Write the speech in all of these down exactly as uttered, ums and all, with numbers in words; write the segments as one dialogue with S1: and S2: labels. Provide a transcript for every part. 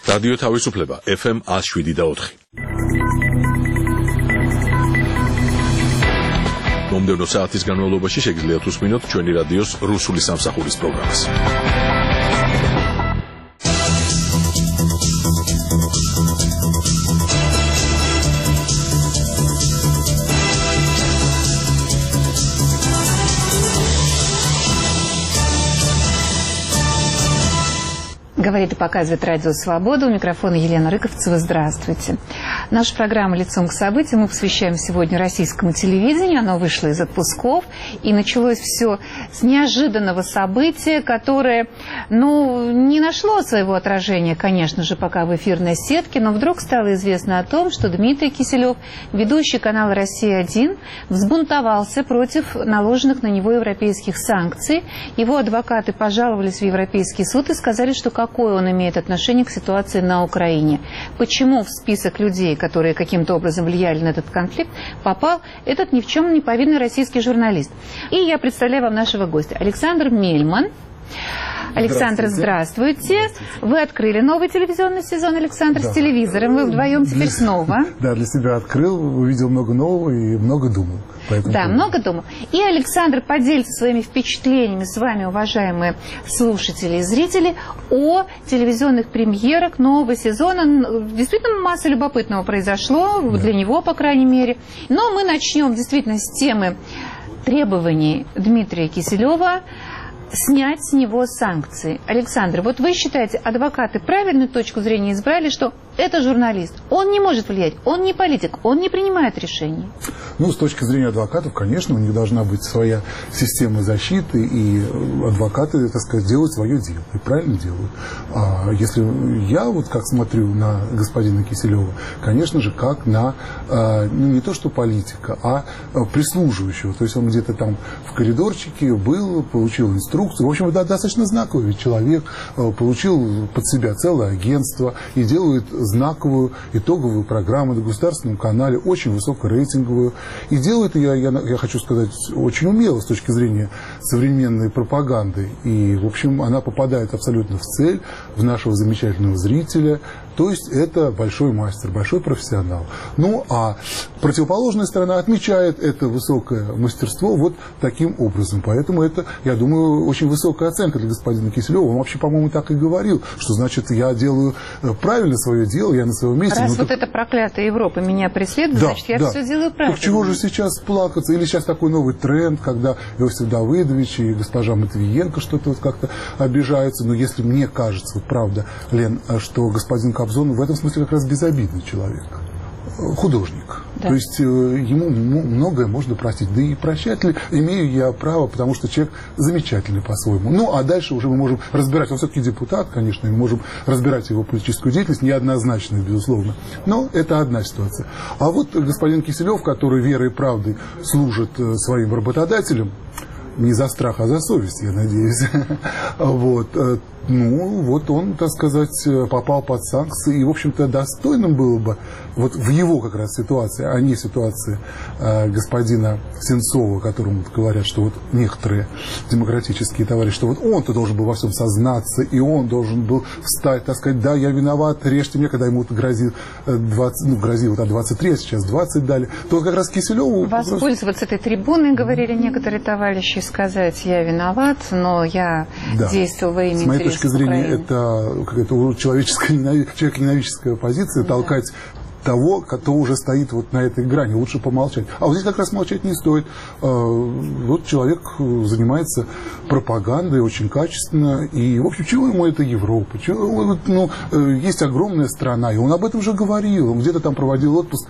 S1: რადიო თავისუფლება ეფ ემ one oh seven და four. მომდევნო საათის განმავლობაში შეგიძლიათ უსმინოთ ჩვენი რადიოს რუსული სამსახურის პროგრამას.
S2: Говорит и показывает Радио Свобода. У микрофона Елена Рыковцева. Здравствуйте. Наша программа «Лицом к событиям» мы посвящаем сегодня российскому телевидению. Оно вышло из отпусков. И началось все с неожиданного события, которое, ну, не нашло своего отражения, конечно же, пока в эфирной сетке. Но вдруг стало известно о том, что Дмитрий Киселев, ведущий канала «Россия один», взбунтовался против наложенных на него европейских санкций. Его адвокаты пожаловались в Европейский суд и сказали, что какое он имеет отношение к ситуации на Украине. Почему в список людей, которые каким-то образом влияли на этот конфликт, попал этот ни в чем не повинный российский журналист. И я представляю вам нашего гостя. Александр Мельман. Александр, здравствуйте. здравствуйте. Вы открыли новый телевизионный сезон, Александр, да. с телевизором. Вы вдвоем теперь для... снова.
S3: Да, для себя открыл, увидел много нового и много думал.
S2: Да, поводу. много думал. И Александр поделится своими впечатлениями с вами, уважаемые слушатели и зрители, о телевизионных премьерах нового сезона. Действительно, масса любопытного произошло, да. для него, по крайней мере. Но мы начнем действительно с темы требований Дмитрия Киселева снять с него санкции. Александр, вот вы считаете, адвокаты правильную точку зрения избрали, что это журналист, он не может влиять, он не политик, он не принимает решений?
S3: Ну, с точки зрения адвокатов, конечно, у них должна быть своя система защиты, и адвокаты, так сказать, делают свое дело, и правильно делают. А если я вот как смотрю на господина Киселева, конечно же, как на, ну, не то что политика, а прислуживающего. То есть он где-то там в коридорчике был, получил инструкцию. В общем, да, достаточно знаковый человек, получил под себя целое агентство и делает знаковую итоговую программу на государственном канале, очень высокорейтинговую. И делает ее, я, я хочу сказать, очень умело с точки зрения современной пропаганды. И, в общем, она попадает абсолютно в цель, в нашего замечательного зрителя. То есть это большой мастер, большой профессионал. Ну, а противоположная сторона отмечает это высокое мастерство вот таким образом. Поэтому это, я думаю, очень высокая оценка для господина Киселева. Он вообще, по-моему, так и говорил, что, значит, я делаю правильно свое дело, я на своем месте.
S2: Раз
S3: ну,
S2: вот
S3: так...
S2: эта проклятая Европа меня преследует,
S3: да,
S2: значит, я
S3: да.
S2: все делаю правильно.
S3: Так чего же сейчас плакаться? Или сейчас такой новый тренд, когда Иосиф Давыдович и госпожа Матвиенко что-то вот как-то обижаются. Но если мне кажется, вот правда, Лен, что господин Кобзон в этом смысле как раз безобидный человек. Художник. Да. То есть ему многое можно простить. Да и прощать ли имею я право, потому что человек замечательный по-своему. Ну, а дальше уже мы можем разбирать. Он все-таки депутат, конечно, и мы можем разбирать его политическую деятельность, неоднозначную, безусловно. Но это одна ситуация. А вот господин Киселев, который верой и правдой служит своим работодателям, не за страх, а за совесть, я надеюсь. Вот. Ну, вот он, так сказать, попал под санкции. И, в общем-то, достойным было бы, вот в его как раз ситуации, а не ситуации э, господина Сенцова, которому говорят, что вот некоторые демократические товарищи, что вот он-то должен был во всем сознаться, и он должен был встать, так сказать, да, я виноват, режьте меня, когда ему грозил двадцать, ну, грозил вот, двадцать три, а сейчас двадцать дали. То вот как раз Киселеву...
S2: Воспользоваться этой трибуной, говорили некоторые товарищи, сказать, я виноват, но я да. действовал во имя интересов. С точки зрения,
S3: это какая-то человеческо-ненавистская позиция, да. толкать того, кто уже стоит вот на этой грани. Лучше помолчать. А вот здесь как раз молчать не стоит. Вот человек занимается пропагандой очень качественно. И, в общем, чего ему это Европа? Чего, ну, есть огромная страна, и он об этом уже говорил. Он где-то там проводил отпуск,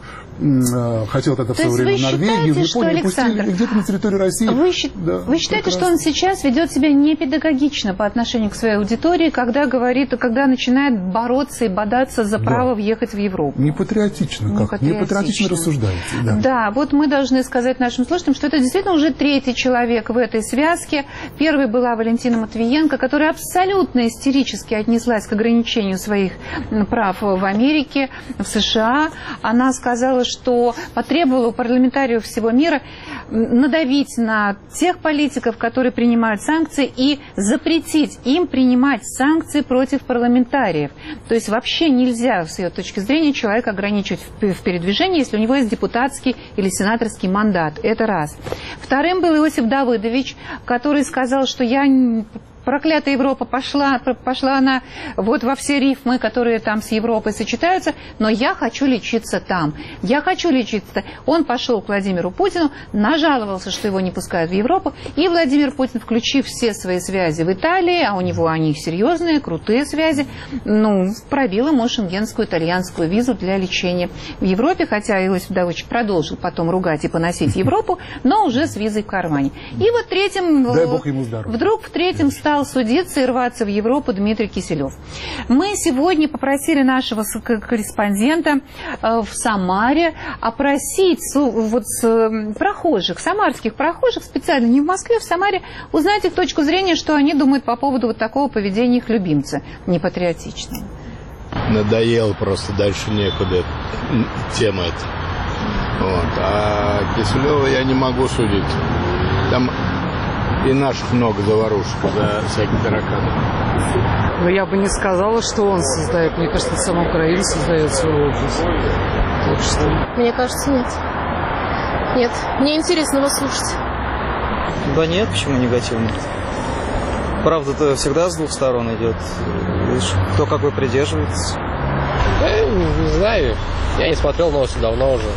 S3: хотел тогда в свое время в Норвегии, в Японии, пустили где-то на территории России.
S2: Вы, счит... да, вы считаете, прекрасно. Что он сейчас ведет себя непедагогично по отношению к своей аудитории, когда говорит, когда начинает бороться и бодаться за право да. въехать в Европу?
S3: Не патриотично, не как? Патриотично. Не патриотично рассуждаете. Да.
S2: да, вот мы должны сказать нашим слушателям, что это действительно уже третий человек в этой связке. Первой была Валентина Матвиенко, которая абсолютно истерически отнеслась к ограничению своих прав в Америке, в США. Она сказала, что потребовала у парламентариев всего мира надавить на тех политиков, которые принимают санкции, и запретить им принимать санкции против парламентариев. То есть вообще нельзя, с ее точки зрения, человека ограничивать в передвижении, если у него есть депутатский или сенаторский мандат. Это раз. Вторым был Иосиф Давыдович, который сказал, что я... Проклятая Европа пошла, пошла она вот во все рифмы, которые там с Европой сочетаются, но я хочу лечиться там. Я хочу лечиться. Он пошел к Владимиру Путину, нажаловался, что его не пускают в Европу, и Владимир Путин, включив все свои связи в Италии, а у него они серьезные, крутые связи, ну, пробил ему шенгенскую итальянскую визу для лечения в Европе, хотя Иосиф Давыдович продолжил потом ругать и поносить Европу, но уже с визой в кармане. И вот третьим...
S3: Дай Бог ему здоровья.
S2: Вдруг в третьем стал судиться и рваться в Европу Дмитрий Киселев. Мы сегодня попросили нашего корреспондента в Самаре опросить вот прохожих, самарских прохожих, специально не в Москве, в Самаре, узнать их точку зрения, что они думают по поводу вот такого поведения их любимца, непатриотичного.
S4: Надоел просто, дальше некуда тема эта. Вот. А Киселева я не могу судить. Там и наших много заварушек за всякие тараканы.
S5: Но я бы не сказала, что он создает. Мне кажется, сама Украина создает свой образ. Так что...
S6: Мне кажется, нет. Нет. Мне интересно вас слушать.
S7: Да нет, почему негативно? Правда-то всегда с двух сторон идет. Видишь, кто какой придерживается.
S8: Да, не знаю. Я не смотрел новости давно уже.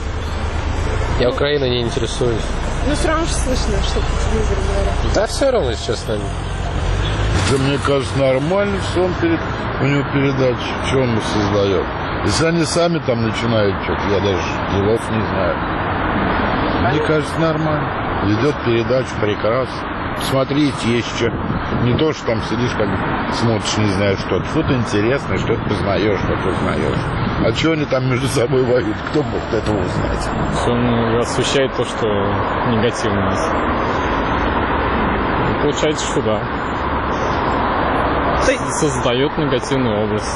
S8: Я Украиной не интересуюсь.
S6: Ну, все равно слышно, что по телевизору говорят.
S8: Да, все равно, если честно.
S4: Да мне кажется, нормально, что он перед... у него передача, что он создает. Если они сами там начинают что-то, я даже делов не знаю. Мне кажется, нормально. Ведет передачу прекрасно. Смотреть есть что. Не то, что там сидишь, как смотришь, не знаю что-то. Что-то интересное, что-то познаешь, что-то узнаешь. А что они там между собой воюют? Кто может этого узнать?
S9: Он освещает то, что негативно. Получается, что да. Создает негативный образ.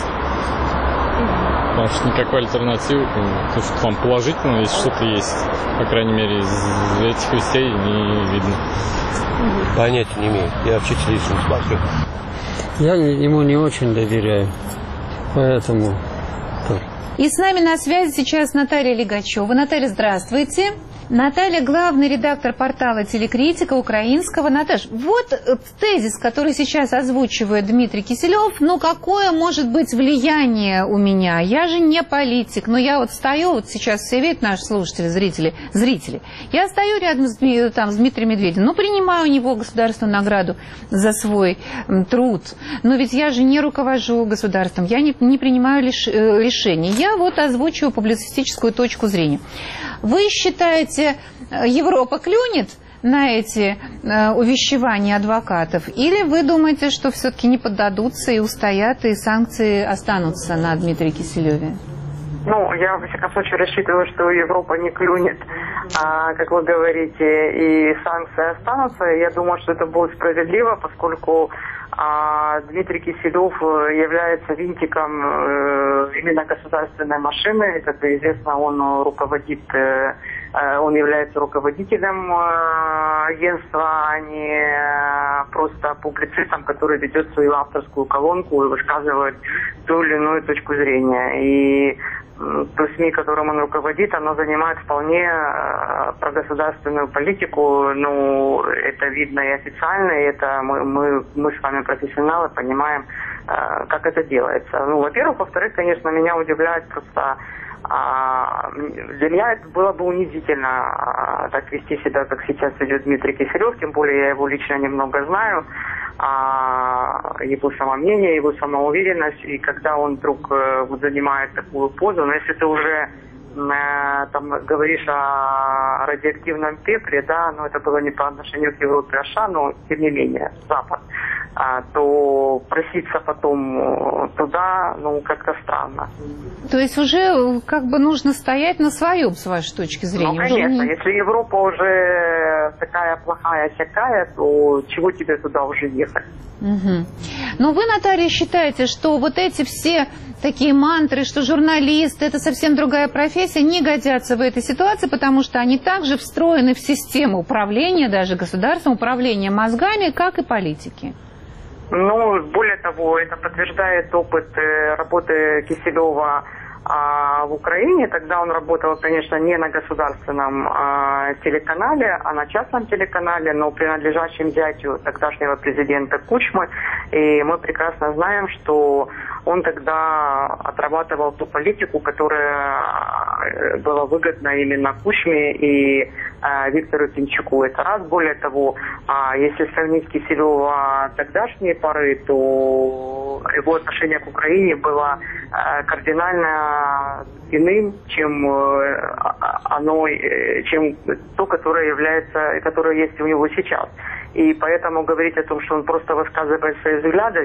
S9: Потому что никакой альтернативы, то, что там положительно, если что-то есть, по крайней мере, из этих вестей не видно.
S8: Понятия не имею. Я вообще телевизор не смотрю.
S5: Я ему не очень доверяю. Поэтому...
S2: И с нами на связи сейчас Наталья Легачева. Наталья, здравствуйте. Наталья, главный редактор портала «Телекритика» украинского. Наташ, вот тезис, который сейчас озвучивает Дмитрий Киселев. Ну, какое может быть влияние у меня? Я же не политик. Но я вот стою, вот сейчас все видят наши слушатели, зрители, зрители. Я стою рядом с, там, с Дмитрием Медведевым. Ну, принимаю у него государственную награду за свой м, труд. Но ведь я же не руковожу государством. Я не, не принимаю лиш, э, решений. Я вот озвучиваю публицистическую точку зрения. Вы считаете, Европа клюнет на эти э, увещевания адвокатов? Или вы думаете, что все-таки не поддадутся и устоят, и санкции останутся на Дмитрии Киселеве?
S10: Ну, я, во всяком случае, рассчитываю, что Европа не клюнет, а, как вы говорите, и санкции останутся. Я думаю, что это будет справедливо, поскольку а, Дмитрий Киселев является винтиком э, именно государственной машины. Как известно, он руководит, э, он является руководителем э, агентства, а не просто публицистом, который ведет свою авторскую колонку и высказывает ту или иную точку зрения. И то СМИ, которым он руководит, оно занимает вполне э, прогосударственную политику. Ну, это видно и официально, и это мы, мы, мы с вами профессионалы понимаем, э, как это делается. Ну, во-первых, во-вторых, конечно, меня удивляет просто... А, для меня это было бы унизительно а, так вести себя, как сейчас ведет Дмитрий Киселев, тем более я его лично немного знаю, а, его самомнение, его самоуверенность, и когда он вдруг а, вот, занимает такую позу, но если ты уже а, там говоришь о радиоактивном пепле, да, но это было не по отношению к Европе, а США, но тем не менее, Запад, а, то проситься потом туда, ну, как-то странно.
S2: То есть уже как бы нужно стоять на своем, с вашей точки зрения?
S10: Ну, конечно.
S2: Не...
S10: Если Европа уже такая плохая, всякая, то чего тебе туда уже ехать?
S2: Угу. Но вы, Наталья, считаете, что вот эти все такие мантры, что журналисты – это совсем другая профессия, не годятся в этой ситуации, потому что они также встроены в систему управления, даже государственного управления мозгами, как и политики?
S10: Ну, более того, это подтверждает опыт работы Киселева а, в Украине. Тогда он работал, конечно, не на государственном а, телеканале, а на частном телеканале, но принадлежащем зятю тогдашнего президента Кучмы. И мы прекрасно знаем, что он тогда отрабатывал ту политику, которая была выгодна именно Кучме и а, Виктору Пинчуку. Это раз. Более того, а, если сравнить Киселева тогдашние поры, то его отношение к Украине было а, кардинально иным, чем оно, чем то, которое является, которое есть у него сейчас. И поэтому говорить о том, что он просто высказывает свои взгляды,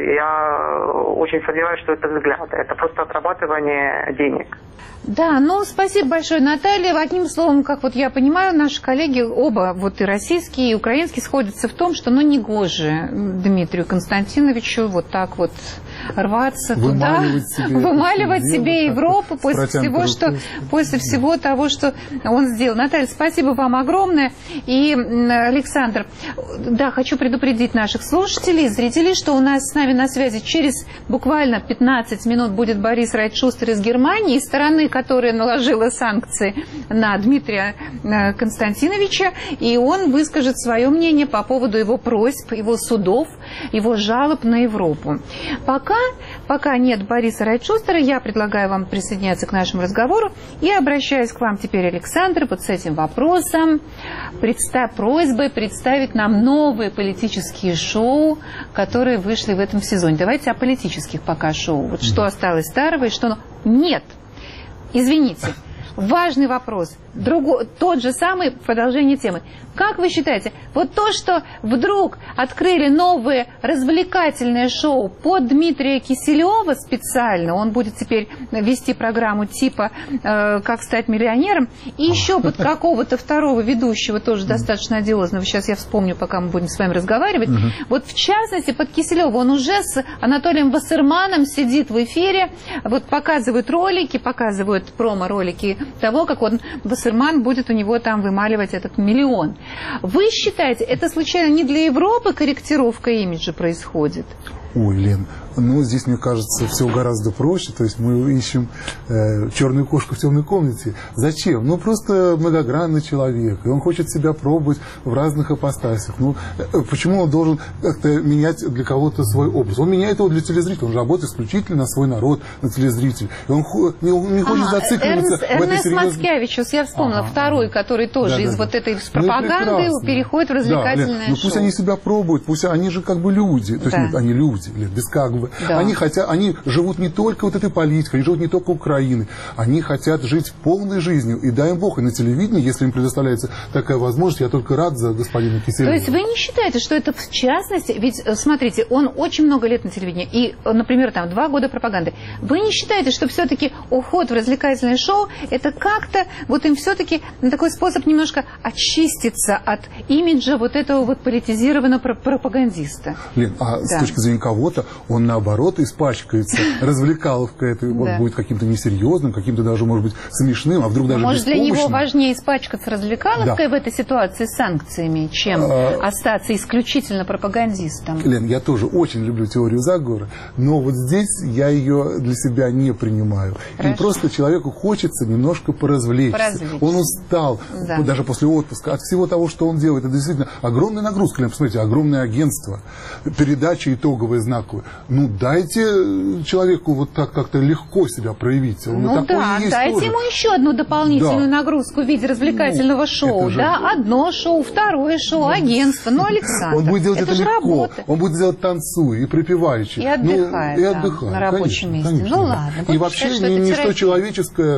S10: я очень сомневаюсь, что это взгляды. Это просто отрабатывание денег.
S2: Да, ну, спасибо большое, Наталья. Одним словом, как вот я понимаю, наши коллеги, оба, вот и российские, и украинские, сходятся в том, что, ну, негоже Дмитрию Константиновичу вот так вот рваться
S3: вымаливать
S2: туда,
S3: себе
S2: вымаливать себе Европу после всего,
S3: рукой.
S2: что, после всего того, что он сделал. Наталья, спасибо вам огромное. И, Александр, да, хочу предупредить наших слушателей и зрителей, что у нас с нами на связи через буквально пятнадцать минут будет Борис Райтшустер из Германии, из стороны, которая наложила санкции на Дмитрия Константиновича, и он выскажет свое мнение по поводу его просьб, его судов, его жалоб на Европу. Пока, пока нет Бориса Райтшустера, я предлагаю вам присоединяться к нашему разговору и обращаюсь к вам теперь, Александр, вот с этим вопросом, представ, просьбой представить нам новые политические шоу, которые вышли в этом сезоне. Давайте о политических пока шоу. Вот что осталось старого и что... Нет! Извините, важный вопрос. Другой, тот же самый, продолжение темы. Как вы считаете, вот то, что вдруг открыли новое развлекательное шоу под Дмитрия Киселева специально, он будет теперь вести программу типа э, «Как стать миллионером», и еще под какого-то второго ведущего, тоже достаточно одиозного, сейчас я вспомню, пока мы будем с вами разговаривать, вот в частности под Киселева, он уже с Анатолием Вассерманом сидит в эфире, вот показывают ролики, показывают промо-ролики того, как он, Вассерман, будет у него там вымаливать этот миллион. Вы считаете, это случайно не для Европы корректировка имиджа происходит?
S3: Ой, Лен, ну здесь, мне кажется, все гораздо проще. То есть мы ищем э, черную кошку в темной комнате. Зачем? Ну просто многогранный человек, и он хочет себя пробовать в разных ипостасях. Ну почему он должен как-то менять для кого-то свой образ? Он меняет его для телезрителя, он работает исключительно на свой народ, на телезрителя. И он не, не хочет ага, зацикливаться
S2: Эрнст,
S3: в этой
S2: Эрнест
S3: серьезной...
S2: Мацкевичус, я вспомнила, ага, второй, который тоже да, из да, вот этой
S3: ну,
S2: пропаганды переходит в развлекательное
S3: да, Лен, ну,
S2: шоу.
S3: пусть они себя пробуют, пусть они же как бы люди. То есть
S2: да.
S3: нет, они люди. Без как бы. Да. Они хотят, они живут не только вот этой политикой, они живут не только Украиной, они хотят жить полной жизнью. И дай им Бог, и на телевидении, если им предоставляется такая возможность, я только рад за господина Киселева.
S2: То есть вы не считаете, что это в частности, ведь смотрите, он очень много лет на телевидении, и, например, там два года пропаганды. Вы не считаете, что все-таки уход в развлекательное шоу, это как-то, вот им все-таки такой способ немножко очиститься от имиджа вот этого вот политизированного пропагандиста?
S3: Лен, а да. с точки зрения кого-то, он наоборот испачкается, развлекаловка это он будет каким-то несерьезным, каким-то даже, может быть, смешным, а вдруг даже
S2: может, для
S3: беспомощным.
S2: него важнее испачкаться развлекаловкой да. в этой ситуации с санкциями, чем а... остаться исключительно пропагандистом?
S3: Лен, я тоже очень люблю теорию заговора, но вот здесь я ее для себя не принимаю. И просто человеку хочется немножко поразвлечься. Поразвлечься. Он устал, да. даже после отпуска, от всего того, что он делает. Это действительно огромная нагрузка. Лен, посмотрите, огромное агентство, передача итоговая, знаковая. Ну, дайте человеку вот так как-то легко себя проявить. Он
S2: ну да, дайте тоже. Ему еще одну дополнительную да. нагрузку в виде развлекательного ну, шоу. Да, же... одно шоу, второе шоу, да. агентство. Ну, Александр,
S3: он будет делать это, это легко.
S2: Работа.
S3: Он будет делать танцуя и припеваючи.
S2: И отдыхая,
S3: ну, и
S2: да,
S3: отдыхая
S2: на рабочем
S3: конечно,
S2: месте.
S3: Конечно,
S2: ну
S3: да.
S2: ладно.
S3: И вообще считать, ничто терапия. человеческое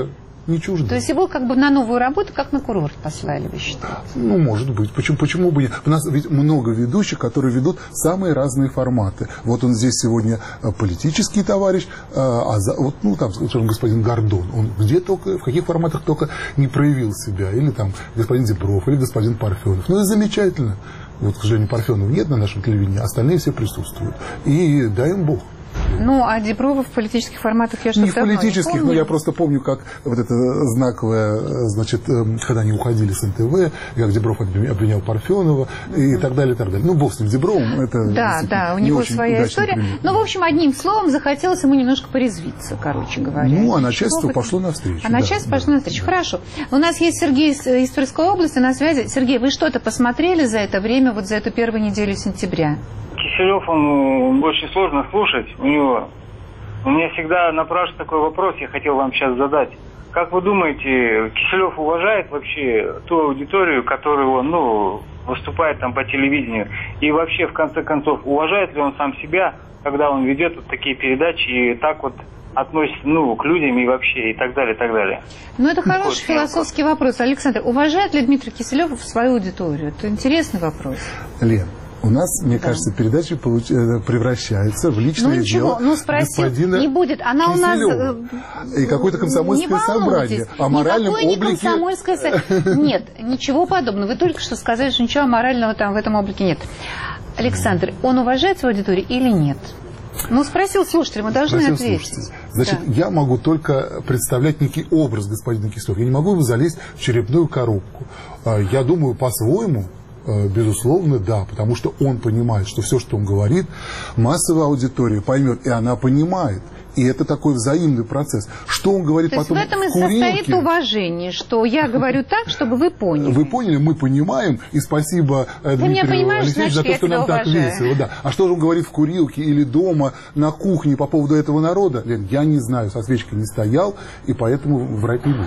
S3: не чужды.
S2: То есть его как бы на новую работу, как на курорт послали, вы считаете?
S3: Ну, может быть. Почему, почему бы нет? У нас ведь много ведущих, которые ведут самые разные форматы. Вот он здесь сегодня политический товарищ, а за, вот, ну, там, скажем, господин Гордон, он где только, в каких форматах только не проявил себя. Или там господин Зебров, или господин Парфенов. Ну, это замечательно. Вот, к сожалению, Парфенова нет на нашем телевидении, остальные все присутствуют. И дай им Бог.
S2: Ну, а Диброва в политических форматах я что-то
S3: не в политических, но я просто помню, как вот это знаковое, значит, когда они уходили с эн тэ вэ, как Дибров обвинял Парфенова и так далее, и так далее. Ну, бог с ним, Дибровым, это
S2: да, да, у него своя история. Пример. Но, в общем, одним словом, захотелось ему немножко порезвиться, короче говоря.
S3: Ну, а начальство пошло навстречу.
S2: А начальство да, пошло да, навстречу. Да. Хорошо. У нас есть Сергей из Тверской области на связи. Сергей, вы что-то посмотрели за это время, вот за эту первую неделю сентября?
S11: Киселев, он очень сложно слушать у него. У меня всегда напрашивается такой вопрос, я хотел вам сейчас задать. Как вы думаете, Киселев уважает вообще ту аудиторию, которую он, ну, выступает там по телевидению? И вообще, в конце концов, уважает ли он сам себя, когда он ведет вот такие передачи и так вот относится, ну, к людям и вообще, и так далее, и так далее?
S2: Ну, это хороший философский вопрос. Александр, уважает ли Дмитрий Киселев свою аудиторию? Это интересный вопрос.
S3: Лен, у нас, мне да. кажется, передача получ... превращается в личное
S2: ну,
S3: дело
S2: ну, спросил,
S3: господина
S2: не будет. Она
S3: Киселева.
S2: У нас...
S3: И какое-то комсомольское собрание о моральном
S2: Никакое
S3: облике...
S2: Не комсомольское... Нет, ничего подобного. Вы только что сказали, что ничего морального там в этом облике нет. Александр, он уважает свою аудиторию или нет? Ну, спросил слушатель, мы должны спросил ответить. Слушатель.
S3: Значит, да. я могу только представлять некий образ господина Киселева. Я не могу его залезть в черепную коробку. Я думаю, по-своему... Безусловно, да, потому что он понимает, что все, что он говорит, массовая аудитория поймет, и она понимает. И это такой взаимный процесс. Что он говорит
S2: То
S3: потом в
S2: есть в этом и
S3: курилке,
S2: состоит уважение, что я говорю так, чтобы вы поняли.
S3: Вы поняли, мы понимаем, и спасибо
S2: Ты
S3: Дмитрию Алексеевичу за то, что нам так весело. Да. А что же он говорит в курилке или дома, на кухне по поводу этого народа? Лен, я не знаю, со свечкой не стоял, и поэтому врать не буду.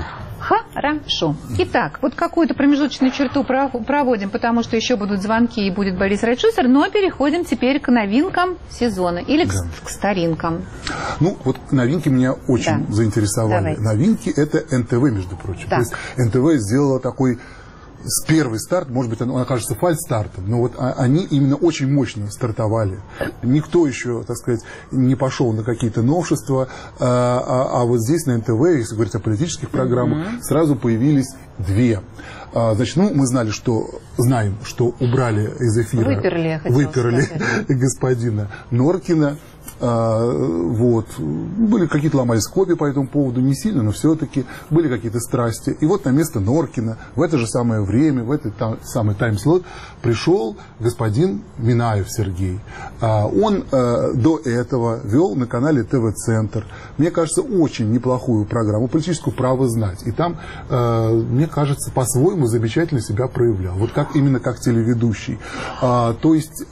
S2: Хорошо. Итак, вот какую-то промежуточную черту проводим, потому что еще будут звонки и будет Борис Райчусер, но переходим теперь к новинкам сезона или да. к, к старинкам.
S3: Ну, вот новинки меня очень
S2: да.
S3: заинтересовали.
S2: Давайте.
S3: Новинки – это эн тэ вэ, между прочим.
S2: Так.
S3: То есть эн тэ вэ сделала такой... С первый старт, может быть, он окажется фальстартом, но вот они именно очень мощно стартовали. Никто еще, так сказать, не пошел на какие-то новшества, а, а, а вот здесь на эн тэ вэ, если говорить о политических программах, mm-hmm. сразу появились две. А, значит, ну, мы знали, что, знаем, что убрали из эфира,
S2: выперли,
S3: выперли господина Норкина. А, вот. Были какие-то ломались копии по этому поводу, не сильно, но все-таки были какие-то страсти. И вот на место Норкина в это же самое время, в этот там, самый тайм-слот пришел господин Минаев Сергей. А, он а, до этого вел на канале тэ вэ-центр, мне кажется, очень неплохую программу «Политическую право знать». И там, а, мне кажется, по-своему замечательно себя проявлял. Вот как, именно как телеведущий. А, то есть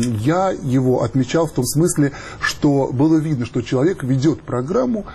S3: я его отмечал в том смысле, что было видно, что человек ведет программу,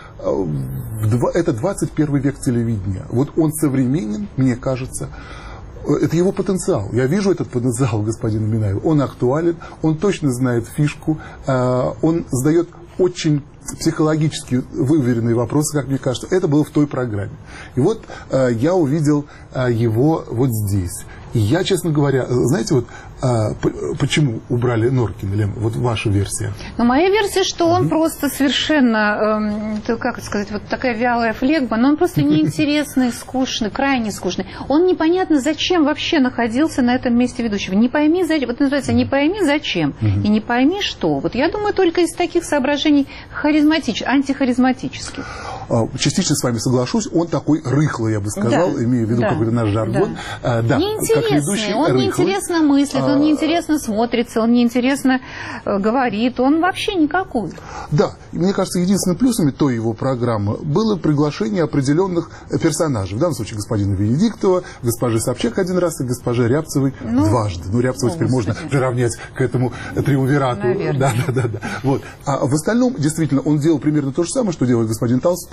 S3: это двадцать первый век телевидения. Вот он современен, мне кажется, это его потенциал. Я вижу этот потенциал господина Минаева. Он актуален, он точно знает фишку, он задает очень психологически выверенные вопросы, как мне кажется. Это было в той программе. И вот я увидел его вот здесь. И я, честно говоря, знаете, вот а, почему убрали Норкина, Лен, вот ваша версия?
S2: Ну, моя версия, что он mm-hmm. просто совершенно, э, как сказать, вот такая вялая флегма, но он просто неинтересный, скучный, крайне скучный. Он непонятно зачем вообще находился на этом месте ведущего. Не пойми зачем, вот называется, не пойми зачем, mm-hmm. и не пойми что. Вот я думаю, только из таких соображений харизматических, антихаризматических.
S3: Частично с вами соглашусь, он такой рыхлый, я бы сказал, да. имея в виду да. какой-то наш жаргон.
S2: Да. А, да. Неинтересный, он рыхлый. Неинтересно мыслит, он неинтересно смотрится, он неинтересно э, говорит, он вообще никакой.
S3: Да, мне кажется, единственным плюсом той его программы было приглашение определенных персонажей. В данном случае господина Венедиктова, госпожи Собчак один раз и госпожи Рябцевой ну, дважды. Ну, Рябцеву теперь можно приравнять к этому триумвирату.
S2: Наверное.
S3: Да, да, да, да. Вот. А в остальном, действительно, он делал примерно то же самое, что делает господин Толстой,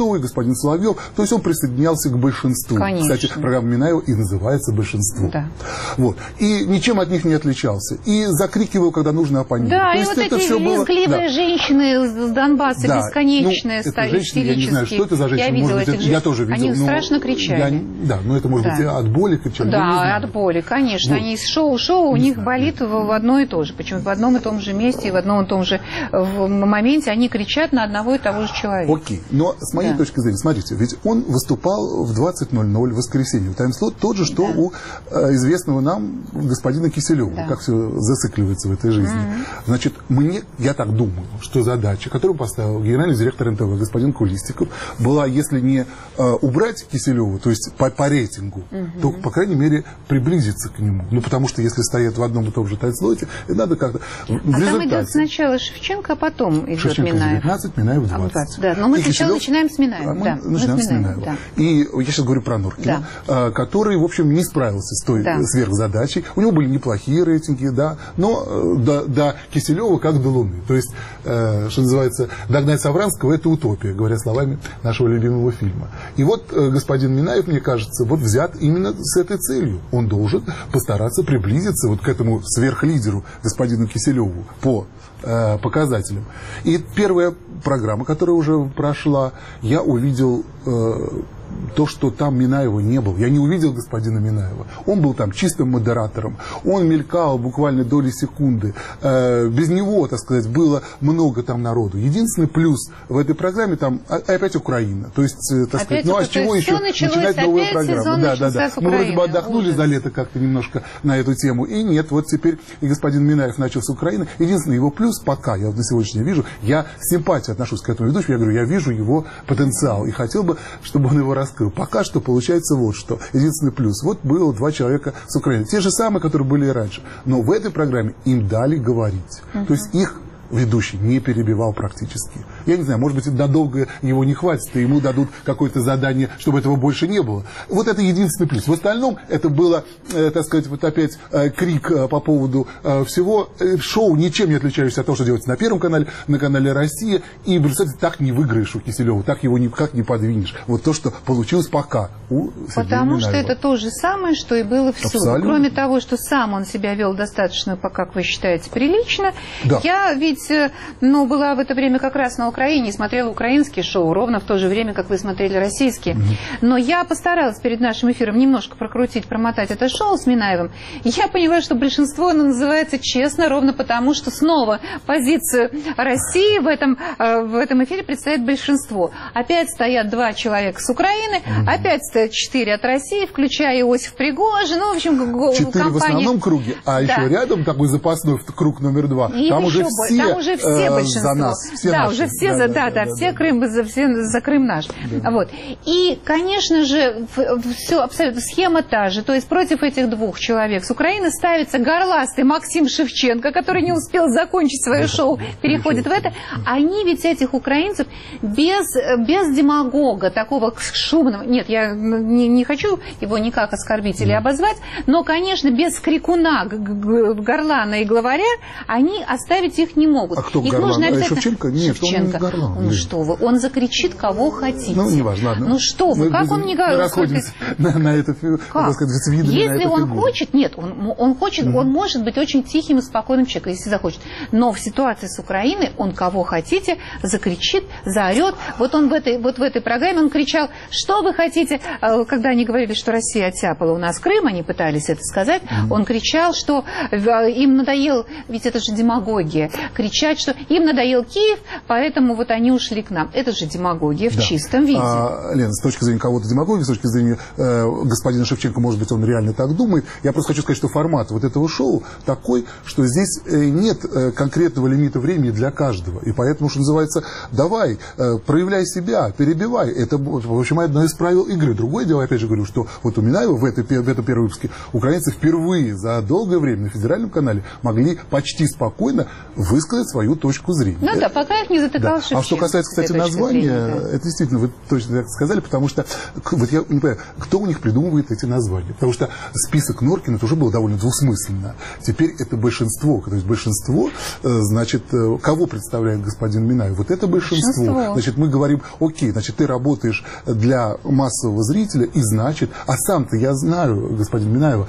S3: Толстой, господин Соловьев. То есть он присоединялся к большинству.
S2: Конечно.
S3: Кстати, программа Минаева и называется «Большинство».
S2: Да.
S3: Вот. И ничем от них не отличался. И закрикивал, когда нужно, оппонент.
S2: Да,
S3: То
S2: и
S3: есть
S2: вот
S3: это
S2: эти
S3: все было...
S2: визгливые
S3: да.
S2: женщины с Донбасса,
S3: да.
S2: бесконечные,
S3: ну, это женщины, я не знаю, что это за женщины.
S2: Я видела
S3: Может быть,
S2: этих
S3: это, я тоже видел.
S2: Они
S3: но
S2: страшно кричали.
S3: Я, да, но это может
S2: да.
S3: быть от боли кричали.
S2: Да, от боли, конечно. Вот. Они из шоу-шоу, у
S3: не
S2: них
S3: знаю,
S2: болит в, в одно и то же. Почему в одном и том же месте, и в одном и том же в моменте они кричат на одного и того же человека.
S3: Окей, но с моей
S2: да.
S3: точки зрения, смотрите, ведь он выступал в двадцать ноль ноль в воскресенье. Таймслот тот же, что да. у э, известного нам господина Киселева, да. как все зацикливается в этой жизни. Mm-hmm. Значит, мне, я так думаю, что задача, которую поставил генеральный директор эн тэ вэ господин Кулистиков, была, если не э, убрать Киселева, то есть по, по рейтингу, mm-hmm. то, по крайней мере, приблизиться к нему. Ну, потому что если стоят в одном и том же таймслоте, надо как-то... В
S2: а
S3: результате...
S2: там идет сначала Шевченко, а потом идет
S3: Шевченко
S2: Минаев.
S3: девятнадцать, Минаев двадцать.
S2: двадцать. Да, но мы
S3: и
S2: сначала
S3: Киселев...
S2: начинаем с Минаева.
S3: А мы
S2: да,
S3: начинаем
S2: мы с
S3: с Минаева.
S2: Да.
S3: И я сейчас говорю про Норкина, да. который, в общем, не справился с той да. сверхзадачей. У него были неплохие рейтинги, да, но до, до Киселева как до Луны. То есть, э, что называется, догнать Савранского – это утопия, говоря словами нашего любимого фильма. И вот э, господин Минаев, мне кажется, вот взят именно с этой целью. Он должен постараться приблизиться вот к этому сверхлидеру, господину Киселеву, по э, показателям. И первая программа, которая уже прошла, я увидел э, то, что там Минаева не было. Я не увидел господина Минаева. Он был там чистым модератором. Он мелькал буквально доли секунды. Э, без него, так сказать, было много там народу. Единственный плюс в этой программе там опять Украина. То есть, э, так
S2: опять
S3: сказать, ну а с чего еще начинать новую программу? Да, да, да. Мы вроде бы отдохнули Ужас. за лето как-то немножко на эту тему. И нет, вот теперь и господин Минаев начал с Украины. Единственный его плюс пока, я вот на сегодняшний день вижу, я с симпатией отношусь к этому ведущему. Я говорю, я вижу его потенциал. И хотел бы, чтобы он его раскрыл. Пока что получается вот что. Единственный плюс. Вот было два человека с Украины. Те же самые, которые были и раньше. Но в этой программе им дали говорить. Uh-huh. То есть их ведущий не перебивал практически. Я не знаю, может быть, надолго его не хватит, и ему дадут какое-то задание, чтобы этого больше не было. Вот это единственный плюс. В остальном это было, э, так сказать, вот опять э, крик э, по поводу э, всего. Э, шоу ничем не отличающееся от того, что делается на Первом канале, на канале «Россия». И, представьте, так не выиграешь у Киселева, так его никак не подвинешь. Вот то, что получилось пока у Сергея
S2: Потому
S3: Минаева.
S2: что это то же самое, что и было всюду.
S3: Абсолютно.
S2: Кроме того, что сам он себя вел достаточно, как вы считаете, прилично.
S3: Да.
S2: Я ведь ну, была в это время как раз на Украине и смотрела украинские шоу, ровно в то же время, как вы смотрели российские. Mm-hmm. Но я постаралась перед нашим эфиром немножко прокрутить, промотать это шоу с Минаевым. И я поняла, что большинство оно называется честно, ровно потому, что снова позицию России в этом, в этом эфире представляет большинство. Опять стоят два человека с Украины, mm-hmm. опять стоят четыре от России, включая Иосиф Пригожин. Ну, в общем,
S3: четыре
S2: компания...
S3: в основном круге, а да. еще рядом такой запасной круг номер два.
S2: И
S3: там уже, все,
S2: там уже все большинство.
S3: За нас, все
S2: да,
S3: наши.
S2: уже все
S3: да,
S2: за,
S3: да,
S2: да,
S3: да,
S2: да,
S3: да,
S2: все,
S3: да.
S2: Крым, за, все за Крым наш. Да. Вот. И, конечно же, все абсолютно схема та же. То есть против этих двух человек с Украины ставится горластый Максим Шевченко, который не успел закончить свое шоу, переходит в это. Они ведь этих украинцев без, без демагога, такого шумного, нет, я не, не хочу его никак оскорбить или обозвать, но, конечно, без крикуна, горлана и главаря они оставить их не могут.
S3: А кто
S2: их
S3: горлан?
S2: нужно обязательно...
S3: Шевченко? Нет,
S2: Шевченко.
S3: он не горлан.
S2: Ну что вы, он закричит, кого хотите.
S3: Ну, не важно, ладно.
S2: Ну что вы,
S3: мы,
S2: как
S3: мы,
S2: он не
S3: мы
S2: горлан?
S3: расходимся на, на это, как сказать,
S2: Если
S3: на
S2: он
S3: фигуру.
S2: хочет, нет, он, он хочет, mm-hmm. он может быть очень тихим и спокойным человеком, если захочет. Но в ситуации с Украиной он кого хотите закричит, заорет. Вот он в этой, вот в этой программе он кричал, что вы хотите, когда они говорили, что Россия оттяпала у нас Крым, они пытались это сказать, mm-hmm. он кричал, что им надоел, ведь это же демагогия, кричать, что им надоел Киев, поэтому вот они ушли к нам. Это же демагогия в
S3: да.
S2: чистом виде.
S3: А, Лена, с точки зрения кого-то демагогии, с точки зрения э, господина Шевченко, может быть, он реально так думает. Я просто хочу сказать, что формат вот этого шоу такой, что здесь э, нет э, конкретного лимита времени для каждого. И поэтому, что называется, давай, э, проявляй себя, перебивай. Это, в общем, одно из правил игры. Другое дело, опять же говорю, что вот у Минаева в, этой, в этом первом выпуске украинцы впервые за долгое время на федеральном канале могли почти спокойно высказать высказать свою точку зрения.
S2: Ну да, пока их не затыкал
S3: да.
S2: Шевченко.
S3: А что касается, кстати, названия, зрения, да. это действительно, вы точно так сказали, потому что, вот я не понимаю, кто у них придумывает эти названия? Потому что список Норкина тоже был довольно двусмысленно. Теперь это большинство, то есть большинство, значит, кого представляет господин Минаев? Вот это большинство. большинство. Значит, мы говорим, окей, значит, ты работаешь для массового зрителя, и значит, а сам-то я знаю господина Минаева,